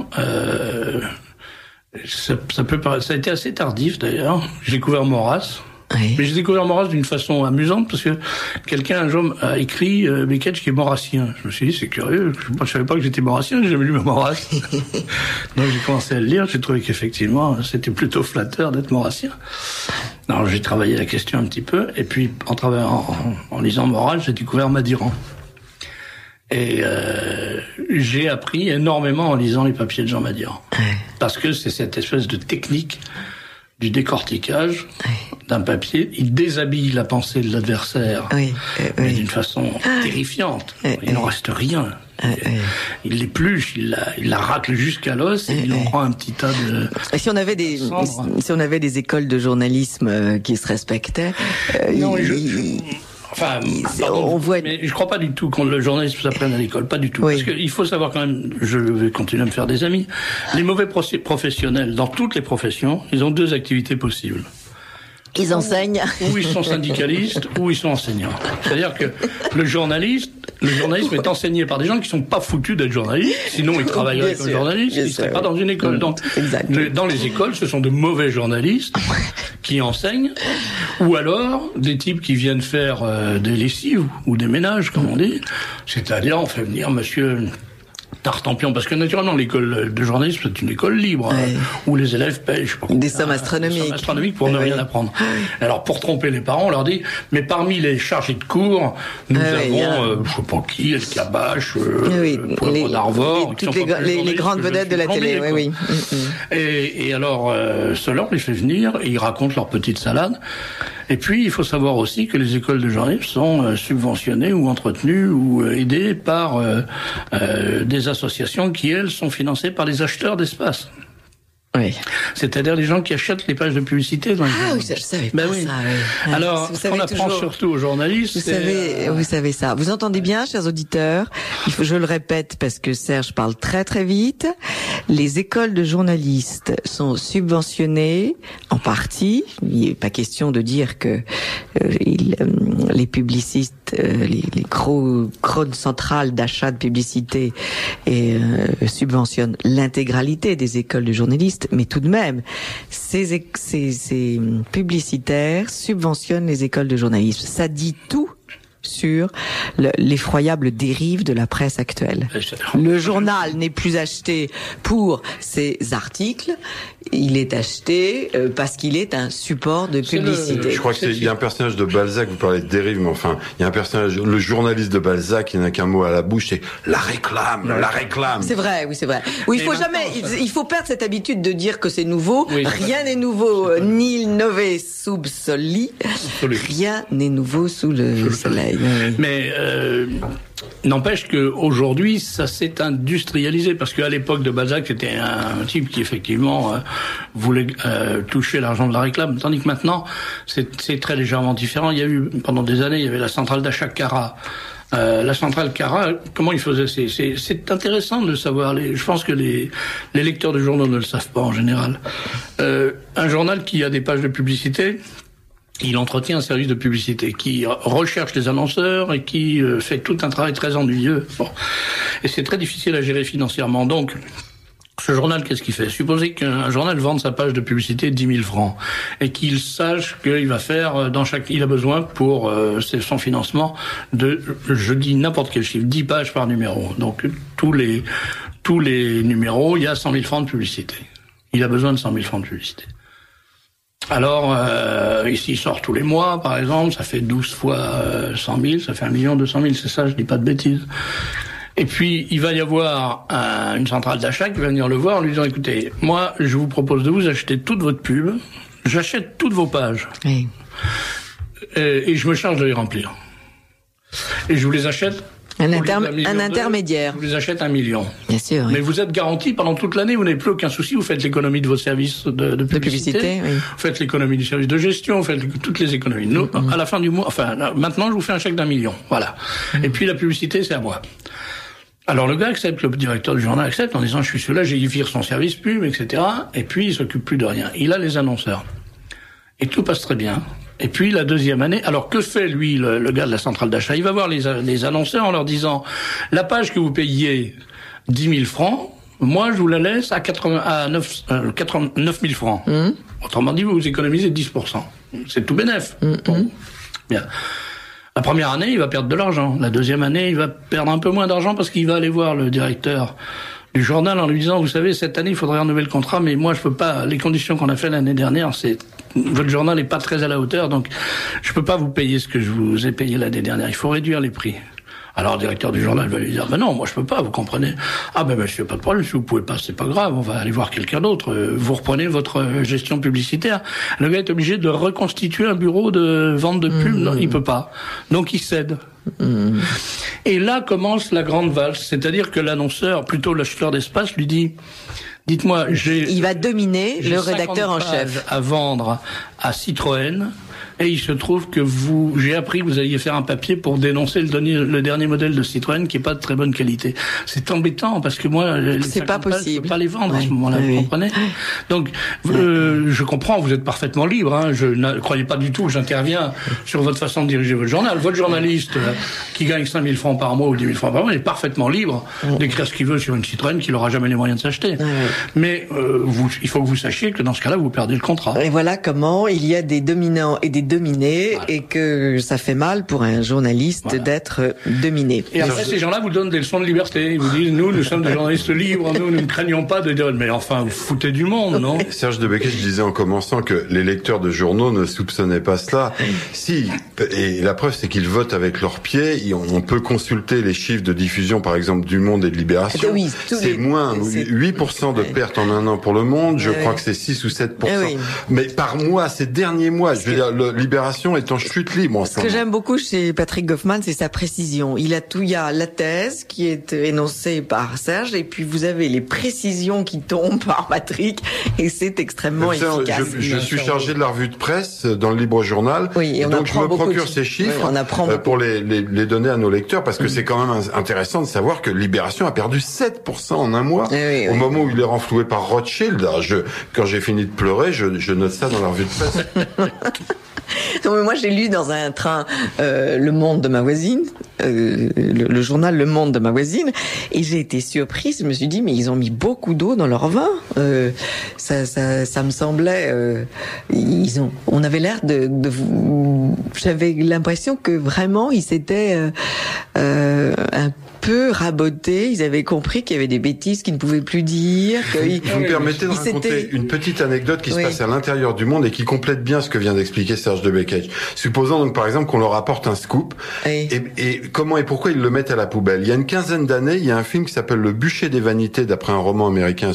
ça a été assez tardif d'ailleurs. J'ai découvert Maurras. Oui. Mais j'ai découvert Maurras d'une façon amusante parce que quelqu'un un jour a écrit Beckett qui est maurassien. Je me suis dit c'est curieux, je savais pas que j'étais maurassien, j'ai jamais lu Maurras. Donc j'ai commencé à le lire, j'ai trouvé qu'effectivement c'était plutôt flatteur d'être maurassien. Alors j'ai travaillé la question un petit peu et puis en lisant Maurras, j'ai découvert Madiran. Et j'ai appris énormément en lisant les papiers de Jean Madiran. Parce que c'est cette espèce de technique du décortiquage d'un papier. Il déshabille la pensée de l'adversaire mais d'une façon terrifiante. Il n'en reste rien. Il l'épluche, il la racle jusqu'à l'os et il en prend un petit tas de... Et si on avait des écoles de journalisme qui se respectaient... on voit... Mais je crois pas du tout que le journalisme s'apprenne à l'école, pas du tout. Parce qu'il faut savoir quand même, je vais continuer à me faire des amis, les mauvais professionnels, dans toutes les professions, ils ont deux activités possibles. Ils enseignent. Ou ils sont syndicalistes, ou ils sont enseignants. C'est-à-dire que le journalisme est enseigné par des gens qui sont pas foutus d'être journalistes, sinon ils travailleraient comme journalistes, ils seraient pas dans une école. Donc, dans les écoles, ce sont de mauvais journalistes qui enseignent, ou alors des types qui viennent faire des lessives ou des ménages, comme on dit. C'est-à-dire, on fait venir monsieur Tartampion, parce que naturellement l'école de journalisme c'est une école libre où les élèves payent des sommes astronomiques pour ne rien apprendre. Alors pour tromper les parents, on leur dit mais parmi les chargés de cours, nous avons je sais pas qui, El Kabache, Paul Darvor, toutes les grandes vedettes de la télé. Et alors ceux-là on les fait venir et ils racontent leur petite salade. Et puis, il faut savoir aussi que les écoles de journalisme sont subventionnées ou entretenues ou aidées par des associations qui, elles, sont financées par les acheteurs d'espace. Oui. C'est-à-dire les gens qui achètent les pages de publicité dans les journaux. Oui, je savais pas ça. Alors, ce qu'on apprend surtout aux journalistes, vous savez ça. Vous entendez bien, chers auditeurs? Je le répète parce que Serge parle très très vite. Les écoles de journalistes sont subventionnées en partie. Il n'est pas question de dire que les publicistes, les crônes centrales d'achat de publicité subventionnent l'intégralité des écoles de journalistes. Mais tout de même, ces publicitaires subventionnent les écoles de journalisme. Ça dit tout sur l'effroyable dérive de la presse actuelle. Le journal n'est plus acheté pour ses articles, il est acheté parce qu'il est un support de publicité. Je crois qu'il y a un personnage de Balzac, vous parlez de dérive, mais enfin, il y a un personnage, le journaliste de Balzac, il n'a qu'un mot à la bouche, c'est la réclame, la réclame. C'est vrai, oui, c'est vrai. Oui, il faut perdre cette habitude de dire que c'est nouveau. Rien n'est nouveau, nil nove sub soli. Rien n'est nouveau sous le soleil. Mais n'empêche qu'aujourd'hui, ça s'est industrialisé, parce qu'à l'époque de Balzac, c'était un type qui effectivement voulait toucher l'argent de la réclame, tandis que maintenant, c'est très légèrement différent. Il y a eu, pendant des années, il y avait la centrale d'achat Cara. La centrale Cara, comment ils faisaient? C'est intéressant de savoir. Je pense que les lecteurs de journaux ne le savent pas en général. Un journal qui a des pages de publicité, il entretient un service de publicité qui recherche les annonceurs et qui fait tout un travail très ennuyeux. Bon. Et c'est très difficile à gérer financièrement. Donc, ce journal, qu'est-ce qu'il fait? Supposez qu'un journal vende sa page de publicité 10 000 francs et qu'il sache qu'il va faire il a besoin pour son financement je dis n'importe quel chiffre, 10 pages par numéro. Donc tous les numéros, il y a 100 000 francs de publicité. Il a besoin de 100 000 francs de publicité. Alors, ici, il sort tous les mois, par exemple, ça fait 12 fois 100 000, ça fait 1 200 000, c'est ça, je dis pas de bêtises. Et puis, il va y avoir une centrale d'achat qui va venir le voir en lui disant, écoutez, moi, je vous propose de vous acheter toute votre pub, j'achète toutes vos pages. Oui. Et je me charge de les remplir. Et je vous les achète... Un intermédiaire. Je vous les achète 1 million. Bien sûr. Oui. Mais vous êtes garanti pendant toute l'année, vous n'avez plus aucun souci, vous faites l'économie de vos services de publicité. Oui. Vous faites l'économie du service de gestion, vous faites toutes les économies. Nous, à la fin du mois, maintenant, je vous fais un chèque d'1 million. Voilà. Et puis la publicité, c'est à moi. Alors le gars accepte, le directeur du journal accepte en disant, je suis celui-là, il vire son service pub, etc. Et puis il s'occupe plus de rien. Il a les annonceurs. Et tout passe très bien. Et puis la deuxième année, alors que fait lui le gars de la centrale d'achat? Il va voir les annonceurs en leur disant, la page que vous payiez 10 000 francs, moi je vous la laisse à 9 000 francs. Autrement dit, vous économisez 10%. C'est tout bénef. Bon. Bien. La première année, il va perdre de l'argent. La deuxième année, il va perdre un peu moins d'argent parce qu'il va aller voir le directeur du journal en lui disant, vous savez, cette année, il faudrait renouveler le contrat, mais moi, je peux pas, les conditions qu'on a fait l'année dernière, votre journal n'est pas très à la hauteur, donc je peux pas vous payer ce que je vous ai payé l'année dernière. Il faut réduire les prix. Alors, le directeur du journal va lui dire, non, moi, je peux pas, vous comprenez. Ah, monsieur, pas de problème, si vous pouvez pas, c'est pas grave, on va aller voir quelqu'un d'autre. Vous reprenez votre gestion publicitaire. Le gars est obligé de reconstituer un bureau de vente de pub. Non, il peut pas. Donc, il cède. Et là commence la grande valse. C'est-à-dire que l'annonceur, plutôt l'acheteur d'espace, lui dit, dites-moi, il va dominer le rédacteur en chef. À vendre à Citroën. Et il se trouve que j'ai appris que vous alliez faire un papier pour dénoncer le dernier modèle de Citroën qui est pas de très bonne qualité. C'est embêtant parce que moi, c'est pas possible. Je peux pas les vendre à ce moment-là, vous comprenez? Donc, je comprends, vous êtes parfaitement libre, hein. Je ne croyais pas du tout que j'interviens sur votre façon de diriger votre journal. Votre journaliste, qui gagne 5 000 francs par mois ou 10 000 francs par mois, est parfaitement libre d'écrire ce qu'il veut sur une Citroën qu'il n'aura jamais les moyens de s'acheter. Mais, il faut que vous sachiez que dans ce cas-là, vous perdez le contrat. Et voilà comment il y a des dominants et des dominés, voilà. Et que ça fait mal pour un journaliste d'être dominé. Et après, ces gens-là vous donnent des leçons de liberté. Ils vous disent, nous sommes des journalistes libres, nous ne craignons pas de dire, mais enfin, vous foutez du monde, non? Serge Debecquet, je disais en commençant que les lecteurs de journaux ne soupçonnaient pas cela. Si, et la preuve, c'est qu'ils votent avec leurs pieds. On peut consulter les chiffres de diffusion, par exemple, du Monde et de Libération. Oui, c'est moins 8% de pertes en un an pour le Monde. Je crois que c'est 6 ou 7%. Mais par mois, ces derniers mois, je veux dire, Libération est en chute libre. Ce que j'aime beaucoup chez Patrick Goffman, c'est sa précision. Il y a la thèse qui est énoncée par Serge, et puis vous avez les précisions qui tombent par Patrick, et c'est extrêmement efficace. Je suis chargé de la revue de presse dans le Libre Journal, et donc je me procure ces chiffres pour les donner à nos lecteurs, parce que c'est quand même intéressant de savoir que Libération a perdu 7% en un mois, au moment où il est renfloué par Rothschild. Alors quand j'ai fini de pleurer, je note ça dans la revue de presse. Non, mais moi j'ai lu dans un train Le Monde de ma voisine, le journal Le Monde de ma voisine, et j'ai été surprise. Je me suis dit, mais ils ont mis beaucoup d'eau dans leur vin. Ça me semblait, on avait l'air j'avais l'impression que vraiment ils s'étaient un peu raboté. Ils avaient compris qu'il y avait des bêtises qu'ils ne pouvaient plus dire. Vous me permettez de raconter une petite anecdote qui se passe à l'intérieur du monde et qui complète bien ce que vient d'expliquer Serge de Beketch. Supposons donc par exemple qu'on leur apporte un scoop et comment et pourquoi ils le mettent à la poubelle. Il y a une quinzaine d'années, il y a un film qui s'appelle Le Bûcher des Vanités, d'après un roman américain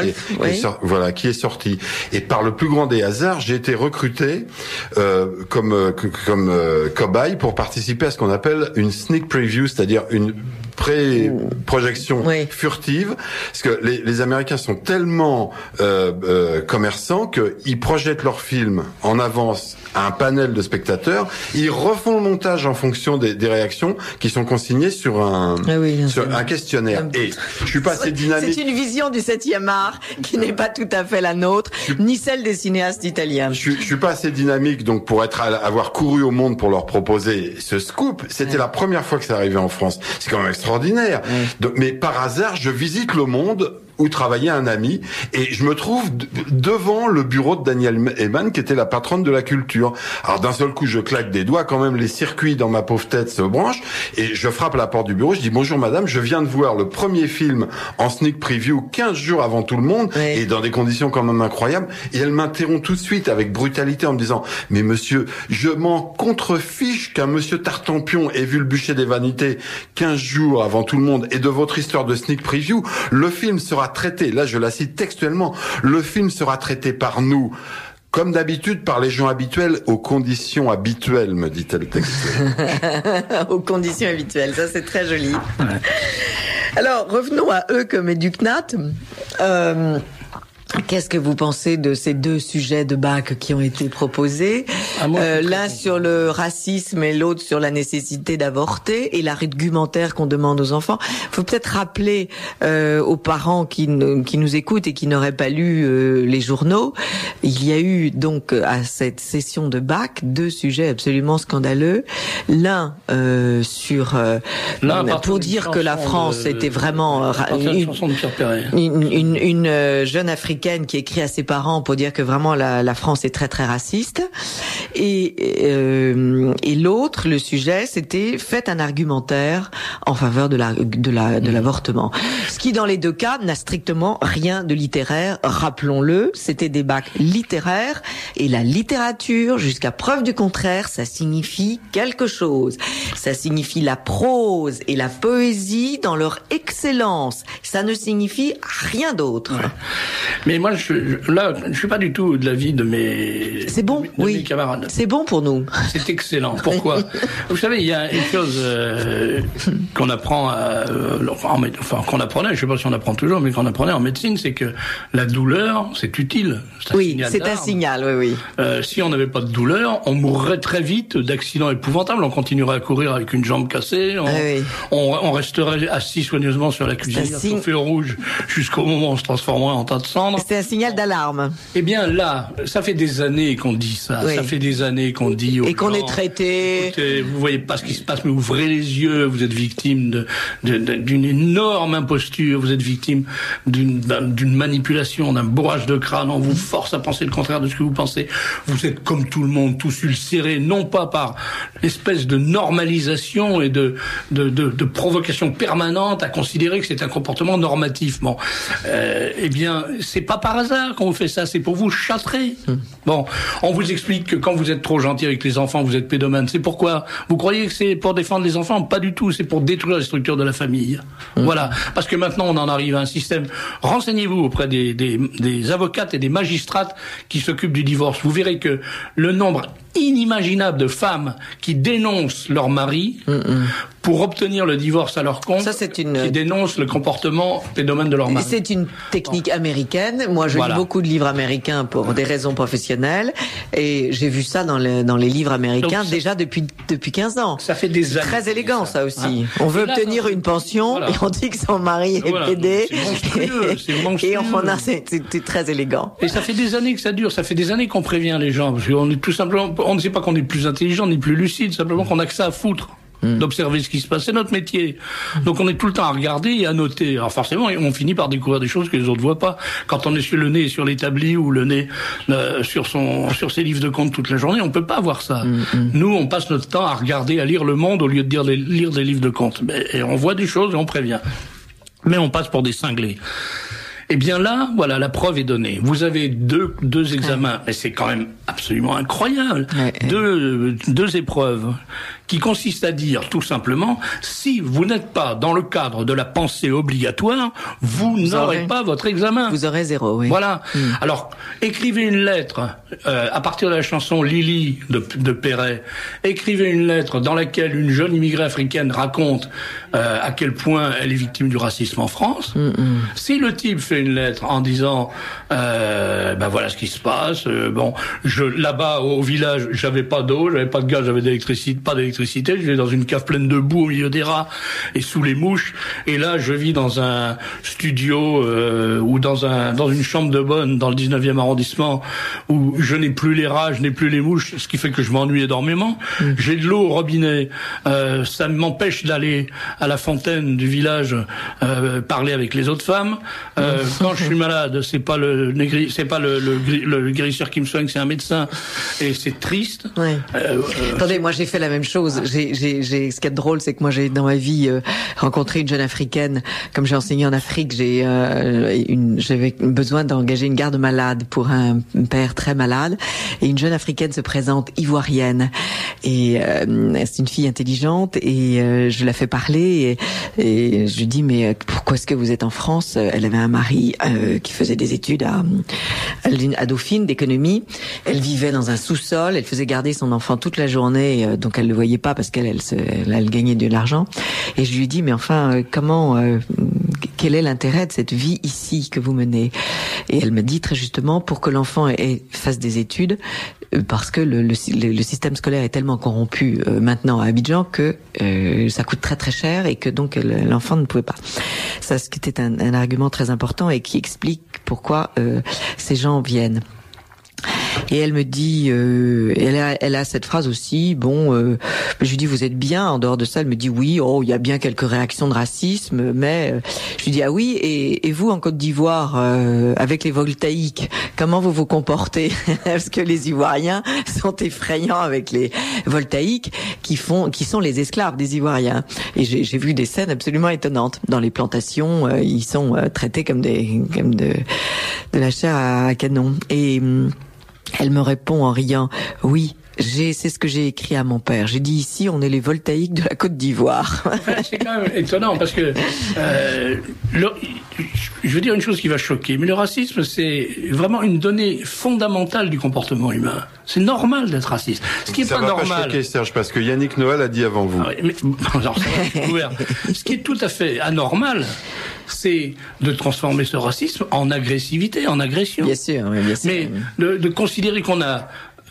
qui est sorti. Et par le plus grand des hasards, j'ai été recruté comme cobaye pour participer à ce qu'on appelle une sneak preview, c'est-à-dire une pré-projection furtive, parce que les Américains sont tellement commerçants qu'ils projettent leurs films en avance à un panel de spectateurs, ils refont le montage en fonction des réactions qui sont consignées sur un questionnaire. Et je suis pas assez dynamique. C'est une vision du 7e art qui n'est pas tout à fait la nôtre, ni celle des cinéastes italiens. Je suis pas assez dynamique donc pour avoir couru au monde pour leur proposer ce scoop. C'était la première fois que ça arrivait en France. C'est quand même extraordinaire. Donc, mais par hasard, je visite le monde où travaillait un ami, et je me trouve devant le bureau de Danielle Eman, qui était la patronne de la culture. Alors d'un seul coup, je claque des doigts, quand même les circuits dans ma pauvre tête se branchent, et je frappe à la porte du bureau, je dis « Bonjour madame, je viens de voir le premier film en sneak preview 15 jours avant tout le monde, et dans des conditions quand même incroyables », et elle m'interrompt tout de suite avec brutalité en me disant « Mais monsieur, je m'en contrefiche qu'un monsieur Tartampion ait vu Le Bûcher des Vanités 15 jours avant tout le monde, et de votre histoire de sneak preview, le film sera traité, là je la cite textuellement, le film sera traité par nous, comme d'habitude par les gens habituels, aux conditions habituelles, me dit-elle textuellement. Aux conditions habituelles, ça c'est très joli. Alors revenons à eux comme Éducnat. Qu'est-ce que vous pensez de ces deux sujets de bac qui ont été proposés, l'un sur le racisme et l'autre sur la nécessité d'avorter et l'argumentaire qu'on demande aux enfants? Il faut peut-être rappeler aux parents qui nous écoutent et qui n'auraient pas lu les journaux, il y a eu donc à cette session de bac deux sujets absolument scandaleux. L'un sur pour dire que la France était vraiment une jeune Africaine qui écrit à ses parents pour dire que vraiment la France est très très raciste, et l'autre, le sujet, c'était faites un argumentaire en faveur de l'avortement, ce qui dans les deux cas n'a strictement rien de littéraire. Rappelons-le, c'était des bacs littéraires, et la littérature, jusqu'à preuve du contraire, ça signifie quelque chose. Ça signifie la prose et la poésie dans leur excellence. Ça ne signifie rien d'autre. Ouais. Mais moi, je suis pas du tout de l'avis de mes mes camarades. C'est bon pour nous. C'est excellent. Pourquoi? Vous savez, il y a une chose qu'on apprend, qu'on apprenait, je sais pas si on apprend toujours, mais qu'on apprenait en médecine, c'est que la douleur, c'est utile. C'est un signal, oui. Si on n'avait pas de douleur, on mourrait très vite d'accidents épouvantables. On continuerait à courir avec une jambe cassée. On resterait assis soigneusement sur la cuisinière, au feu rouge, jusqu'au moment où on se transformerait en tas de cendres. C'est un signal d'alarme. Eh bien là, ça fait des années qu'on dit ça. Ça fait des années qu'on dit aux et qu'on gens, est traité. Écoutez, vous voyez pas ce qui se passe, mais ouvrez les yeux. Vous êtes victime d'une énorme imposture. Vous êtes victime d'une manipulation, d'un bourrage de crâne. On vous force à penser le contraire de ce que vous pensez. Vous êtes comme tout le monde, tous ulcérés, non pas par l'espèce de normalisation et de provocation permanente à considérer que c'est un comportement normatif. Bon, eh bien, c'est pas par hasard qu'on vous fait ça, c'est pour vous châtrer. Bon, on vous explique que quand vous êtes trop gentil avec les enfants, vous êtes pédomane. C'est pourquoi? Vous croyez que c'est pour défendre les enfants? Pas du tout, c'est pour détruire les structures de la famille. Voilà, parce que maintenant on en arrive à un système. Renseignez-vous auprès des avocates et des magistrates qui s'occupent du divorce. Vous verrez que le nombre inimaginable de femmes qui dénoncent leur mari pour obtenir le divorce à leur compte, qui dénoncent le comportement pédomane de leur mari. C'est une technique américaine. Moi, je lis beaucoup de livres américains pour des raisons professionnelles, et j'ai vu ça dans les livres américains déjà depuis 15 ans. Ça fait des années. Très élégant, ça aussi. On veut obtenir une pension et on dit que son mari est pédé. C'est monstrueux. Et c'est très élégant. Et ça fait des années que ça dure. Ça fait des années qu'on prévient les gens, parce qu'on est tout simplement, on ne sait pas qu'on est plus intelligent ni plus lucide, simplement qu'on a que ça à foutre. d'observer ce qui se passe. C'est notre métier. Donc on est tout le temps à regarder et à noter. Alors forcément, on finit par découvrir des choses que les autres voient pas. Quand on est sur le nez sur l'établi ou le nez sur ses livres de comptes toute la journée, on peut pas voir ça. Nous, on passe notre temps à regarder, à lire Le Monde au lieu de lire des livres de comptes. Et on voit des choses et on prévient. Mais on passe pour des cinglés. Eh bien là, voilà, la preuve est donnée. Vous avez deux examens, mais c'est quand même absolument incroyable. Deux épreuves qui consistent à dire tout simplement, si vous n'êtes pas dans le cadre de la pensée obligatoire, vous n'aurez pas votre examen. Vous aurez 0, oui. Voilà. Alors, écrivez une lettre à partir de la chanson Lily de Perret. Écrivez une lettre dans laquelle une jeune immigrée africaine raconte à quel point elle est victime du racisme en France. Si le type fait une lettre en disant voilà ce qui se passe, là-bas au village, j'avais pas d'eau, j'avais pas de gaz, j'avais pas d'électricité, je vais dans une cave pleine de boue au milieu des rats et sous les mouches, et là je vis dans un studio ou dans une chambre de bonne dans le 19e arrondissement où je n'ai plus les rats, je n'ai plus les mouches, ce qui fait que je m'ennuie énormément. J'ai de l'eau au robinet, ça m'empêche d'aller à la fontaine du village parler avec les autres femmes. Quand je suis malade, c'est pas le guérisseur qui me soigne, c'est un médecin, et c'est triste. Attendez, moi j'ai fait la même chose. Ce qui est drôle, c'est que moi j'ai dans ma vie rencontré une jeune africaine. Comme j'ai enseigné en Afrique, j'avais besoin d'engager une garde malade pour un père très malade, et une jeune africaine se présente, ivoirienne, et c'est une fille intelligente, et je la fais parler, et je lui dis mais pourquoi est-ce que vous êtes en France? Elle avait un mari qui faisait des études à Dauphine d'économie. Elle vivait dans un sous-sol, elle faisait garder son enfant toute la journée, donc elle le voyait pas parce qu'elle gagnait de l'argent. Et je lui dis mais enfin quel est l'intérêt de cette vie ici que vous menez? Et elle me dit très justement, pour que l'enfant fasse des études, parce que le système scolaire est tellement corrompu maintenant à Abidjan que ça coûte très très cher, et que donc l'enfant ne pouvait pas. Ça, ce qui était un argument très important et qui explique pourquoi ces gens viennent. Et elle me dit, elle a cette phrase aussi. Je lui dis vous êtes bien. En dehors de ça, elle me dit oui. Il y a bien quelques réactions de racisme, mais je lui dis ah oui. Et vous en Côte d'Ivoire, avec les voltaïques, comment vous vous comportez? Parce que les Ivoiriens sont effrayants avec les voltaïques qui sont les esclaves des Ivoiriens. Et j'ai vu des scènes absolument étonnantes dans les plantations. Ils sont traités comme de la chair à canon. Et elle me répond en riant, oui, c'est ce que j'ai écrit à mon père. J'ai dit ici, on est les voltaïques de la Côte d'Ivoire. C'est quand même étonnant parce que je veux dire une chose qui va choquer, mais le racisme, c'est vraiment une donnée fondamentale du comportement humain. C'est normal d'être raciste. Ce qui est pas normal. Ça va pas choquer, Serge, parce que Yannick Noël a dit avant vous. Ce qui est tout à fait anormal, c'est de transformer ce racisme en agressivité, en agression. Bien sûr, oui, bien sûr. Mais de considérer qu'on a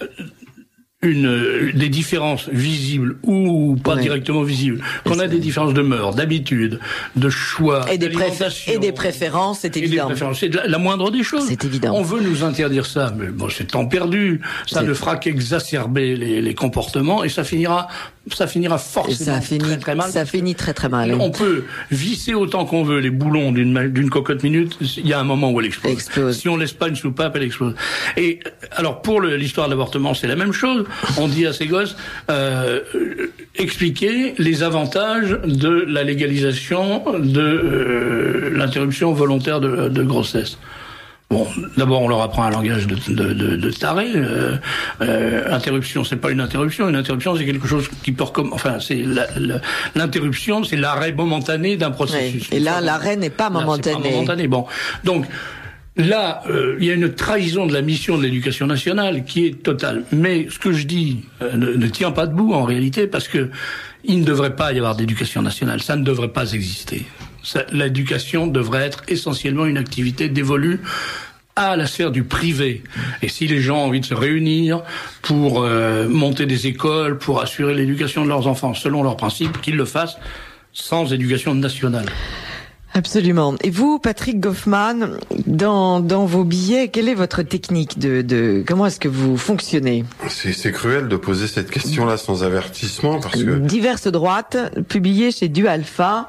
des différences visibles ou pas directement visibles, qu'on a des différences de mœurs, d'habitudes, de choix, et des préférences, c'est évident. C'est la moindre des choses. C'est évident. On veut nous interdire ça, mais c'est temps perdu. Ça ne fera qu'exacerber les comportements, et ça finira forcément très mal. Ça finit très très mal. On peut visser autant qu'on veut les boulons d'une cocotte minute, il y a un moment où elle explose. Si on laisse pas une soupape, elle explose. Et alors pour l'histoire de l'avortement, c'est la même chose. On dit à ces gosses expliquer les avantages de la légalisation de l'interruption volontaire de grossesse. Bon, d'abord on leur apprend un langage de taré. Interruption, c'est pas une interruption. Une interruption, c'est quelque chose qui peut c'est l'interruption, c'est l'arrêt momentané d'un processus. Et là, l'arrêt n'est pas momentané. Bon, donc. Là, il y a une trahison de la mission de l'éducation nationale qui est totale. Mais ce que je dis ne tient pas debout en réalité, parce que il ne devrait pas y avoir d'éducation nationale. Ça ne devrait pas exister. L'éducation devrait être essentiellement une activité dévolue à la sphère du privé. Et si les gens ont envie de se réunir pour monter des écoles, pour assurer l'éducation de leurs enfants selon leurs principes, qu'ils le fassent sans éducation nationale. Absolument. Et vous, Patrick Goffman, dans vos billets, quelle est votre technique comment est-ce que vous fonctionnez? C'est cruel de poser cette question-là sans avertissement parce que... Diverses droites, publiées chez Du Alpha,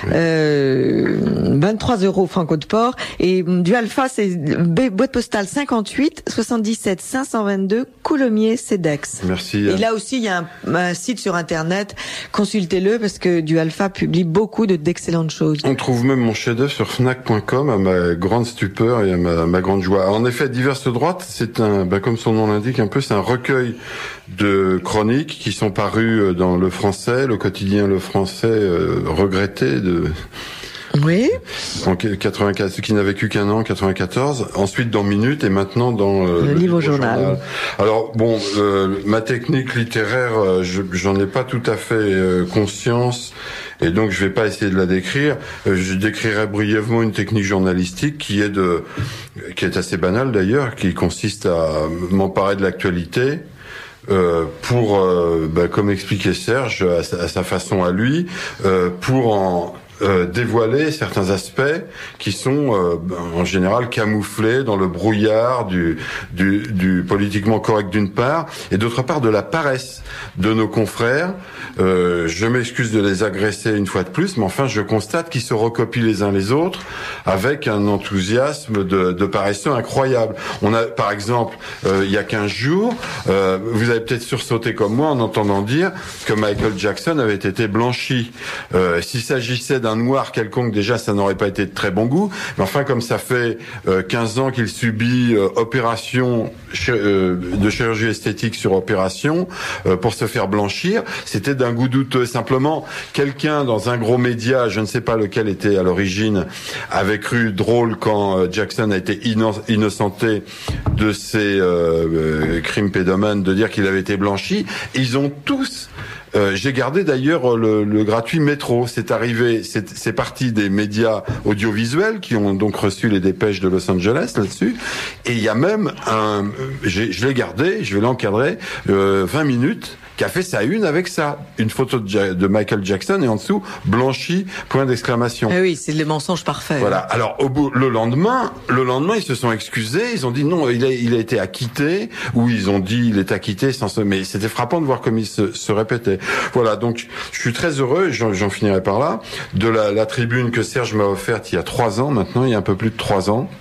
23 € Franco de Port. Et Du Alpha, c'est boîte postale 58 77 522 Coulommiers, Cedex. Merci. Et là aussi, il y a un site sur Internet. Consultez-le parce que Du Alpha publie beaucoup d'excellentes choses. On trouve même mon chef-d'œuvre sur Fnac.com à ma grande stupeur et à ma grande joie. En effet, Diverses droites, c'est comme son nom l'indique un peu, c'est un recueil de chroniques qui sont parues dans Le Français, le quotidien Le Français regretté Oui. En 94, qui n'a vécu qu'un an, 94. Ensuite dans Minute et maintenant dans le livre journal. Alors bon, ma technique littéraire, j'en ai pas tout à fait conscience. Et donc je vais pas essayer de la décrire. Je décrirai brièvement une technique journalistique qui est assez banale d'ailleurs, qui consiste à m'emparer de l'actualité. Pour, comme expliquait Serge, à sa façon à lui, pour en dévoiler certains aspects qui sont en général camouflés dans le brouillard du politiquement correct d'une part, et d'autre part de la paresse de nos confrères. Je m'excuse de les agresser une fois de plus, mais enfin je constate qu'ils se recopient les uns les autres avec un enthousiasme de paresseux incroyable. On a par exemple il y a 15 jours, vous avez peut-être sursauté comme moi en entendant dire que Michael Jackson avait été blanchi. S'il s'agissait d'un noir quelconque, déjà ça n'aurait pas été de très bon goût, mais enfin comme ça fait 15 ans qu'il subit opération de chirurgie esthétique sur opération pour se faire blanchir, c'était d'un goût douteux. Simplement, quelqu'un dans un gros média, je ne sais pas lequel était à l'origine, avait cru drôle quand Jackson a été innocenté de ses crimes pédomanes de dire qu'il avait été blanchi. Ils ont tous j'ai gardé d'ailleurs le gratuit Métro. C'est arrivé, c'est parti des médias audiovisuels qui ont donc reçu les dépêches de Los Angeles là-dessus. Et il y a même je l'ai gardé, je vais l'encadrer, 20 minutes, qui a fait sa une avec ça. Une photo de Michael Jackson et en dessous, blanchi, point d'exclamation. Ah oui, c'est le mensonge parfait. Voilà. Alors, le lendemain, ils se sont excusés, ils ont dit non, il a été acquitté, ou ils ont dit il est acquitté mais c'était frappant de voir comme il se répétait. Voilà. Donc, je suis très heureux, j'en finirai par là, de la tribune que Serge m'a offerte il y a 3 ans maintenant, il y a un peu plus de 3 ans.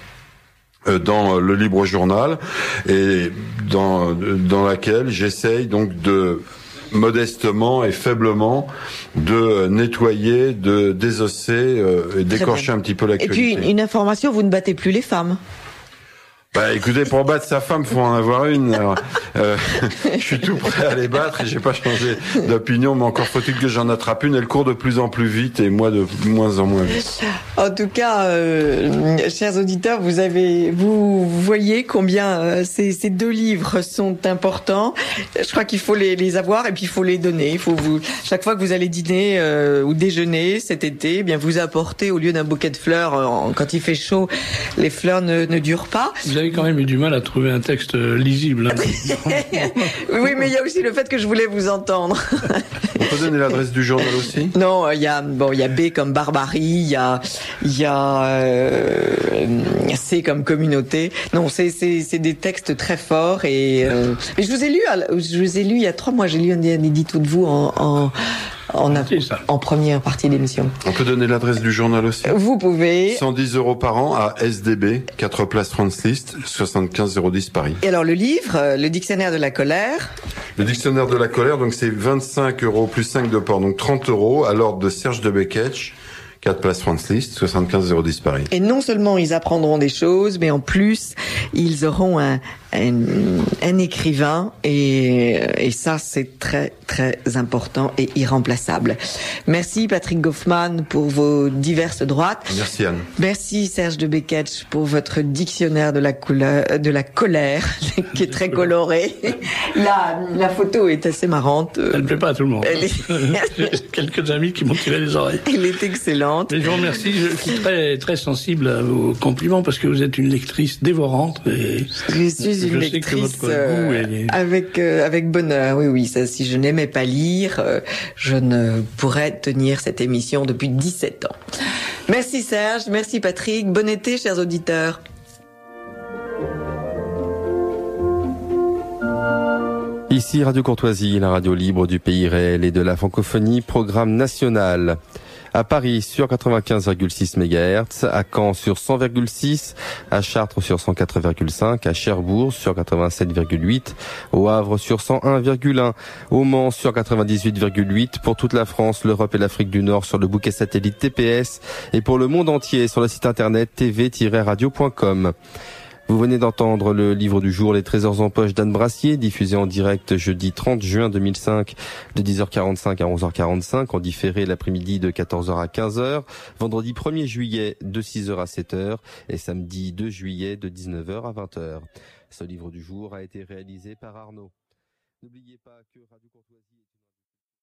Dans le Libre Journal, et dans laquelle j'essaye donc de modestement et faiblement de nettoyer, de désosser, d'écorcher un petit peu l'actualité. Et puis une information, vous ne battez plus les femmes. Bah écoutez, pour battre sa femme, faut en avoir une. Alors, je suis tout prêt à les battre et j'ai pas changé d'opinion, mais encore faut-il que j'en attrape une. Elle court de plus en plus vite et moi de moins en moins vite. En tout cas, chers auditeurs, vous voyez combien ces 2 livres sont importants. Je crois qu'il faut les avoir et puis il faut les donner. Il faut chaque fois que vous allez dîner ou déjeuner cet été, eh bien vous apportez au lieu d'un bouquet de fleurs. Quand il fait chaud, les fleurs ne durent pas. Vous avez quand même eu du mal à trouver un texte lisible. Oui, mais il y a aussi le fait que je voulais vous entendre. On peut donner l'adresse du journal aussi? Non, il y a B comme barbarie, il y a C comme communauté. Non, c'est des textes très forts et je vous ai lu il y a 3 mois. J'ai lu un édito de vous en première partie d'émission. On peut donner l'adresse du journal aussi? Vous pouvez. 110 € par an à SDB, 4 place France List, 75 010 Paris. Et alors le livre, le dictionnaire de la colère. Le dictionnaire de la colère, donc c'est 25 € plus 5 de port, donc 30 € à l'ordre de Serge de Beketch. 4 place France List, 75 010 Paris. Et non seulement ils apprendront des choses, mais en plus, ils auront un écrivain et ça, c'est très, très important et irremplaçable. Merci Patrick Goffman pour vos diverses droites. Merci Anne. Merci Serge de Beketch pour votre dictionnaire de la colère, qui est très coloré. La photo est assez marrante. Elle ne plaît pas à tout le monde. J'ai quelques amis qui m'ont tiré les oreilles. Elle est excellente. Mais je vous remercie, je suis très, très sensible à vos compliments parce que vous êtes une lectrice dévorante et je suis une lectrice avec bonheur. Oui, ça, si je n'aimais pas lire, je ne pourrais tenir cette émission depuis 17 ans. Merci Serge, merci Patrick. Bon été, chers auditeurs. Ici Radio Courtoisie, la radio libre du pays réel et de la francophonie, programme national. À Paris sur 95,6 MHz, à Caen sur 100,6, à Chartres sur 104,5, à Cherbourg sur 87,8, au Havre sur 101,1, au Mans sur 98,8, pour toute la France, l'Europe et l'Afrique du Nord sur le bouquet satellite TPS et pour le monde entier sur le site internet tv-radio.com. Vous venez d'entendre le livre du jour Les Trésors en poche d'Anne Brassier, diffusé en direct jeudi 30 juin 2005 de 10h45 à 11h45, en différé l'après-midi de 14h à 15h, vendredi 1er juillet de 6h à 7h et samedi 2 juillet de 19h à 20h. Ce livre du jour a été réalisé par Arnaud. N'oubliez pas que Radio Courtoisie